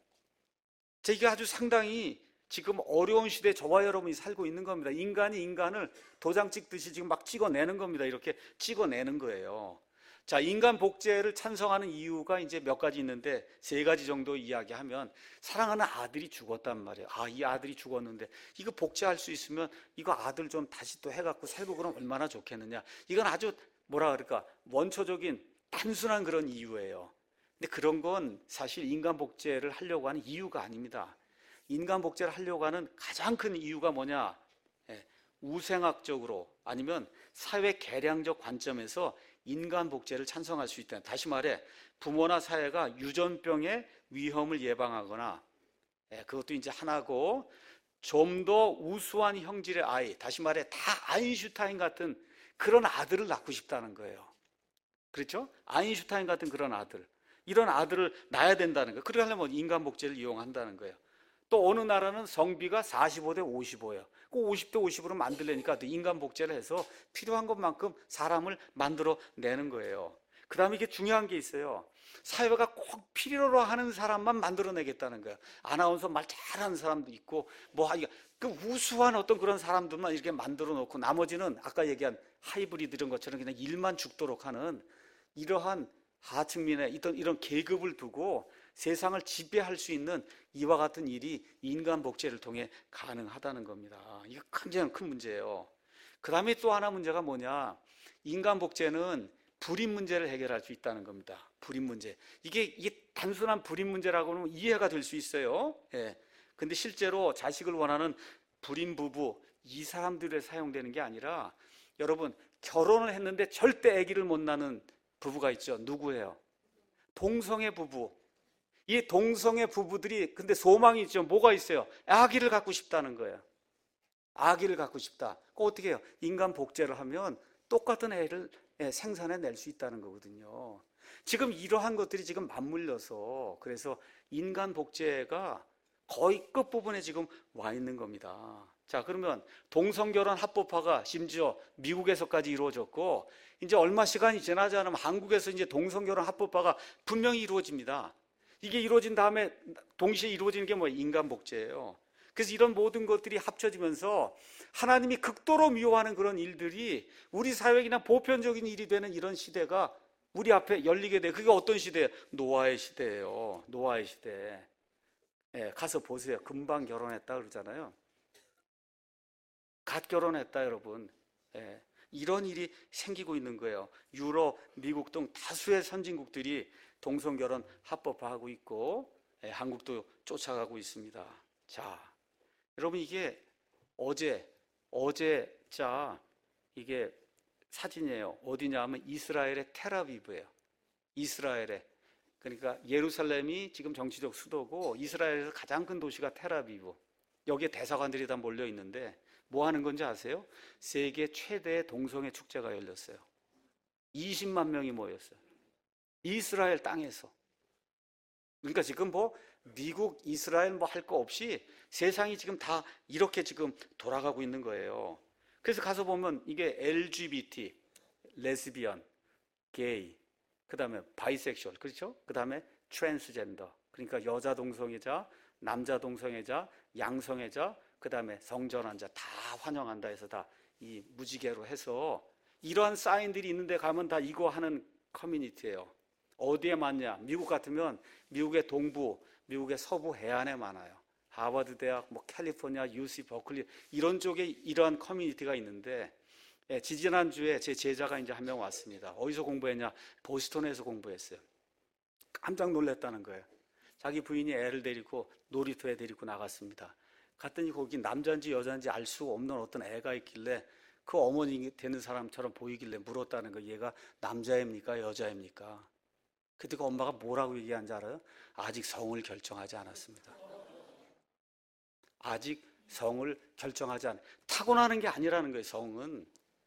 이게 아주 상당히 지금 어려운 시대에 저와 여러분이 살고 있는 겁니다. 인간이 인간을 도장 찍듯이 지금 막 찍어내는 겁니다. 이렇게 찍어내는 거예요. 자, 인간 복제를 찬성하는 이유가 이제 몇 가지 있는데 세 가지 정도 이야기하면, 사랑하는 아들이 죽었단 말이에요. 아, 이 아들이 죽었는데 이거 복제할 수 있으면 이거 아들 좀 다시 또 해갖고 살고 그러면 얼마나 좋겠느냐. 이건 아주 뭐라 그럴까, 원초적인 단순한 그런 이유예요. 근데 그런 건 사실 인간 복제를 하려고 하는 이유가 아닙니다. 인간 복제를 하려고 하는 가장 큰 이유가 뭐냐? 예, 우생학적으로 아니면 사회 개량적 관점에서 인간 복제를 찬성할 수 있다. 다시 말해, 부모나 사회가 유전병의 위험을 예방하거나, 예, 그것도 이제 하나고, 좀 더 우수한 형질의 아이, 다시 말해 다 아인슈타인 같은 그런 아들을 낳고 싶다는 거예요. 그렇죠? 아인슈타인 같은 그런 아들, 이런 아들을 낳아야 된다는 거예요. 그러려면 인간 복제를 이용한다는 거예요. 또 어느 나라는 성비가 사십오 대 오십오예요. 그 오십 대 오십으로 만들려니까 인간 복제를 해서 필요한 것만큼 사람을 만들어내는 거예요. 그 다음에 이게 중요한 게 있어요. 사회가 꼭 필요로 하는 사람만 만들어내겠다는 거예요. 아나운서 말 잘하는 사람도 있고, 뭐, 그 우수한 어떤 그런 사람들만 이렇게 만들어 놓고 나머지는 아까 얘기한 하이브리드 이런 것처럼 그냥 일만 죽도록 하는 이러한 하층민의 이런, 이런 계급을 두고 세상을 지배할 수 있는 이와 같은 일이 인간 복제를 통해 가능하다는 겁니다. 이거 굉장히 큰 문제예요. 그 다음에 또 하나 문제가 뭐냐, 인간 복제는 불임 문제를 해결할 수 있다는 겁니다. 불임 문제. 이게, 이게 단순한 불임 문제라고 하면 이해가 될 수 있어요. 예. 근데 실제로 자식을 원하는 불임 부부, 이 사람들에 사용되는 게 아니라, 여러분, 결혼을 했는데 절대 아기를 못 낳는 부부가 있죠. 누구예요? 동성애 부부. 이 동성애 부부들이 근데 소망이 있죠. 뭐가 있어요? 아기를 갖고 싶다는 거예요. 아기를 갖고 싶다. 그 어떻게 해요? 인간 복제를 하면 똑같은 애를 생산해낼 수 있다는 거거든요. 지금 이러한 것들이 지금 맞물려서, 그래서 인간 복제가 거의 끝부분에 지금 와 있는 겁니다. 자, 그러면 동성결혼 합법화가 심지어 미국에서까지 이루어졌고, 이제 얼마 시간이 지나지 않으면 한국에서 이제 동성결혼 합법화가 분명히 이루어집니다. 이게 이루어진 다음에 동시에 이루어지는 게 뭐 인간 복제예요. 그래서 이런 모든 것들이 합쳐지면서 하나님이 극도로 미워하는 그런 일들이 우리 사회에 그냥 보편적인 일이 되는 이런 시대가 우리 앞에 열리게 돼. 그게 어떤 시대예요? 노아의 시대예요. 노아의 시대. 예, 가서 보세요. 금방 결혼했다 그러잖아요. 갓 결혼했다, 여러분. 예, 이런 일이 생기고 있는 거예요. 유럽, 미국 등 다수의 선진국들이 동성결혼 합법화하고 있고, 예, 한국도 쫓아가고 있습니다. 자, 여러분, 이게 어제 어제 자 이게 사진이에요. 어디냐 하면 이스라엘의 텔아비브예요. 이스라엘에, 그러니까 예루살렘이 지금 정치적 수도고 이스라엘에서 가장 큰 도시가 텔아비브. 여기에 대사관들이 다 몰려 있는데 뭐 하는 건지 아세요? 세계 최대의 동성애 축제가 열렸어요. 이십만 명이 모였어요. 이스라엘 땅에서. 그러니까 지금 뭐 미국, 이스라엘 뭐 할 거 없이 세상이 지금 다 이렇게 지금 돌아가고 있는 거예요. 그래서 가서 보면 이게 엘지비티, 레즈비언, 게이, 그 다음에 바이섹슈얼, 그렇죠? 그 다음에 트랜스젠더, 그러니까 여자 동성애자, 남자 동성애자, 양성애자, 그 다음에 성전환자 다 환영한다 해서 다 이 무지개로 해서 이러한 사인들이 있는데 가면 다 이거 하는 커뮤니티예요. 어디에 많냐? 미국 같으면 미국의 동부, 미국의 서부 해안에 많아요. 하버드 대학, 뭐 캘리포니아, 유씨, 버클리 이런 쪽에 이러한 커뮤니티가 있는데, 예, 지지난주에 제 제자가 이제 한 명 왔습니다. 어디서 공부했냐? 보스턴에서 공부했어요. 깜짝 놀랐다는 거예요. 자기 부인이 애를 데리고 놀이터에 데리고 나갔습니다. 갔더니 거기 남자인지 여자인지 알 수 없는 어떤 애가 있길래 그 어머니 되는 사람처럼 보이길래 물었다는 거예요. 얘가 남자입니까? 여자입니까? 그때 그 엄마가 뭐라고 얘기한지 알아요? 아직 성을 결정하지 않았습니다. 아직 성을 결정하지 않아요. 타고나는 게 아니라는 거예요. 성은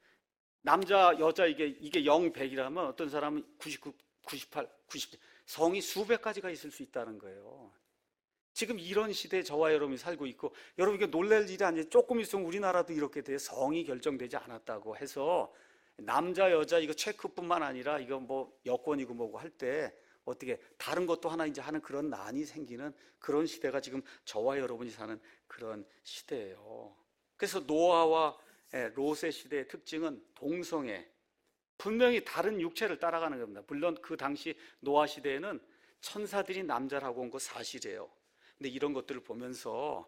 남자 여자 이게 이게 영, 백이라면 어떤 사람은 구십구, 구십팔, 구십 성이 수백 가지가 있을 수 있다는 거예요. 지금 이런 시대에 저와 여러분이 살고 있고, 여러분 이게 놀랄 일이 아니에요. 조금 있으면 우리나라도 이렇게 돼요. 성이 결정되지 않았다고 해서 남자 여자 이거 체크뿐만 아니라 이거 뭐 여권이고 뭐고 할 때 어떻게 다른 것도 하나 이제 하는 그런 난이 생기는 그런 시대가 지금 저와 여러분이 사는 그런 시대예요. 그래서 노아와 롯의 시대의 특징은 동성애, 분명히 다른 육체를 따라가는 겁니다. 물론 그 당시 노아 시대에는 천사들이 남자라고 온 거 사실이에요. 근데 이런 것들을 보면서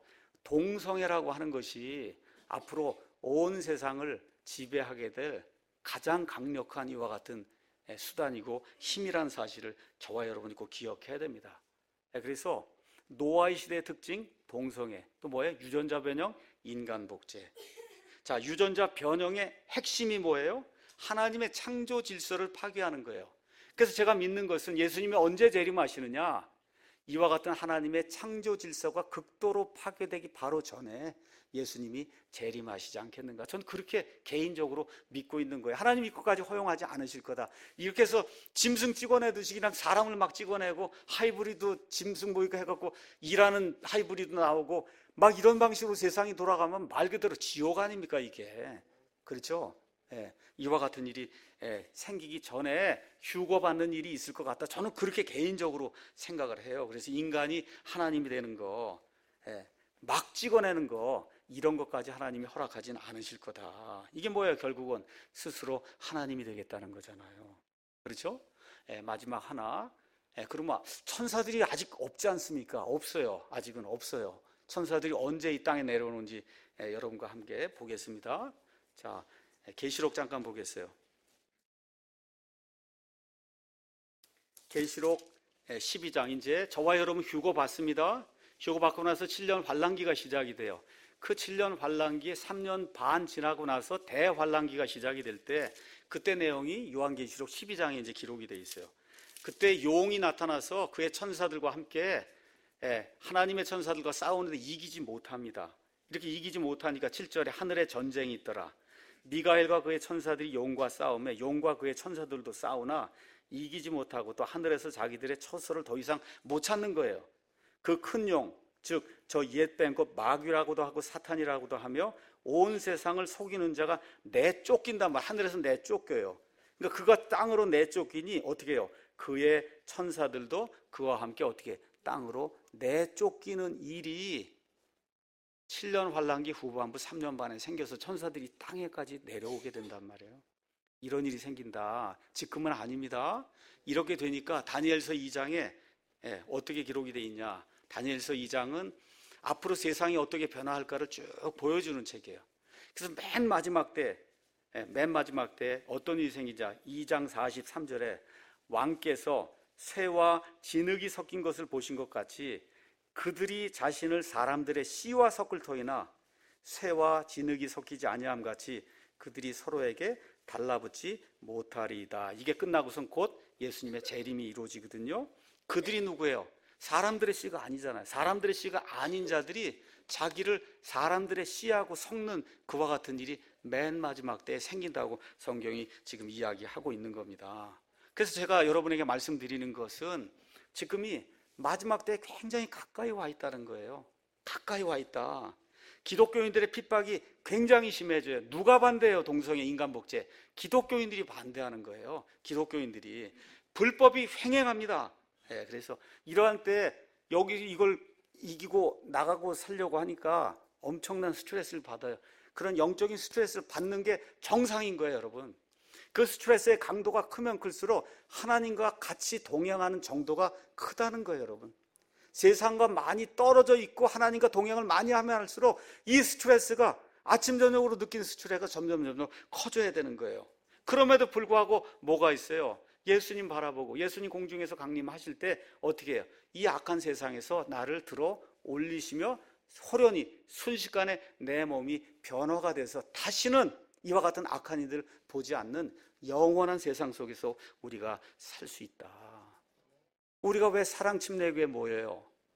동성애라고 하는 것이 앞으로 온 세상을 지배하게 될 가장 강력한 이와 같은 수단이고 힘이라는 사실을 저와 여러분이 꼭 기억해야 됩니다. 그래서 노아의 시대의 특징 동성애, 또 뭐예요? 유전자 변형, 인간 복제. 자, 유전자 변형의 핵심이 뭐예요? 하나님의 창조 질서를 파괴하는 거예요. 그래서 제가 믿는 것은 예수님이 언제 재림하시느냐? 이와 같은 하나님의 창조 질서가 극도로 파괴되기 바로 전에 예수님이 재림하시지 않겠는가? 전 그렇게 개인적으로 믿고 있는 거예요. 하나님 이것까지 허용하지 않으실 거다. 이렇게 해서 짐승 찍어내듯이 그냥 사람을 막 찍어내고 하이브리드 짐승 뭐 이렇게 해갖고 일하는 하이브리드 나오고 막 이런 방식으로 세상이 돌아가면 말 그대로 지옥 아닙니까 이게? 그렇죠? 예, 이와 같은 일이 예, 생기기 전에 휴거받는 일이 있을 것 같다. 저는 그렇게 개인적으로 생각을 해요. 그래서 인간이 하나님이 되는 거, 예, 막 찍어내는 거, 이런 것까지 하나님이 허락하진 않으실 거다. 이게 뭐예요? 결국은 스스로 하나님이 되겠다는 거잖아요. 그렇죠? 예, 마지막 하나. 예, 그러면 천사들이 아직 없지 않습니까? 없어요. 아직은 없어요. 천사들이 언제 이 땅에 내려오는지 예, 여러분과 함께 보겠습니다. 자, 계시록 잠깐 보겠어요. 계시록 십이 장, 이제 저와 여러분 휴거 받습니다. 휴거 받고 나서 칠 년 환란기가 시작이 돼요. 그 칠 년 환란기에 삼 년 반 지나고 나서 대환란기가 시작이 될 때, 그때 내용이 요한계시록 십이 장에 이제 기록이 돼 있어요. 그때 용이 나타나서 그의 천사들과 함께 하나님의 천사들과 싸우는데 이기지 못합니다. 이렇게 이기지 못하니까 칠 절에 하늘에 전쟁이 있더라. 미가엘과 그의 천사들이 용과 싸우며 용과 그의 천사들도 싸우나 이기지 못하고 또 하늘에서 자기들의 처소를 더 이상 못 찾는 거예요. 그 큰 용, 즉 저 옛 뺀 것 마귀라고도 하고 사탄이라고도 하며 온 세상을 속이는 자가 내쫓긴단 말, 하늘에서 내쫓겨요. 그러니까 그가 땅으로 내쫓기니 어떻게 해요? 그의 천사들도 그와 함께 어떻게 땅으로 내쫓기는 일이 칠 년 환란기 후반부 삼 년 반에 생겨서 천사들이 땅에까지 내려오게 된단 말이에요. 이런 일이 생긴다. 지금은 아닙니다. 이렇게 되니까 다니엘서 이 장에 예, 어떻게 기록이 되어 있냐? 다니엘서 이 장은 앞으로 세상이 어떻게 변화할까를 쭉 보여주는 책이에요. 그래서 맨 마지막 때, 예, 맨 마지막 때 어떤 일이 생기자 이 장 사십삼 절에 왕께서 새와 진흙이 섞인 것을 보신 것 같이 그들이 자신을 사람들의 씨와 섞을 터이나 새와 진흙이 섞이지 아니함 같이 그들이 서로에게 달라붙지 못하리이다. 이게 끝나고선 곧 예수님의 재림이 이루어지거든요. 그들이 누구예요? 사람들의 씨가 아니잖아요. 사람들의 씨가 아닌 자들이 자기를 사람들의 씨하고 섞는 그와 같은 일이 맨 마지막 때에 생긴다고 성경이 지금 이야기하고 있는 겁니다. 그래서 제가 여러분에게 말씀드리는 것은 지금이 마지막 때에 굉장히 가까이 와 있다는 거예요. 가까이 와 있다. 기독교인들의 핍박이 굉장히 심해져요. 누가 반대해요? 동성애, 인간복제. 기독교인들이 반대하는 거예요. 기독교인들이 불법이 횡행합니다. 네, 그래서 이러한 때 여기 이걸 이기고 나가고 살려고 하니까 엄청난 스트레스를 받아요. 그런 영적인 스트레스를 받는 게 정상인 거예요, 여러분. 그 스트레스의 강도가 크면 클수록 하나님과 같이 동행하는 정도가 크다는 거예요, 여러분. 세상과 많이 떨어져 있고 하나님과 동행을 많이 하면 할수록 이 스트레스가 아침 저녁으로 느끼는 스트레스가 점점 점점 커져야 되는 거예요. 그럼에도 불구하고 뭐가 있어요? 예수님 바라보고 예수님 공중에서 강림하실 때 어떻게 해요? 이 악한 세상에서 나를 들어 올리시며 호련히 순식간에 내 몸이 변화가 돼서 다시는 이와 같은 악한 이들 보지 않는 영원한 세상 속에서 우리가 살 수 있다. 우리가 왜 사랑 침례교회 모여요?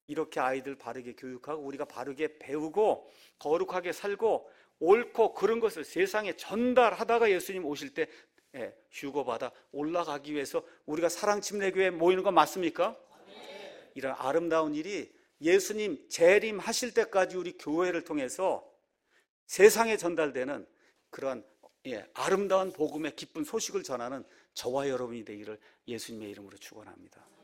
이렇게 아이들 바르게 교육하고 우리가 바르게 배우고 거룩하게 살고 옳고 그런 것을 세상에 전달하다가 예수님 오실 때 예, 휴거받아 올라가기 위해서 우리가 사랑침례교회에 모이는 거 맞습니까? 네. 이런 아름다운 일이 예수님 재림하실 때까지 우리 교회를 통해서 세상에 전달되는 그런 예, 아름다운 복음의 기쁜 소식을 전하는 저와 여러분이 되기를 예수님의 이름으로 축원합니다.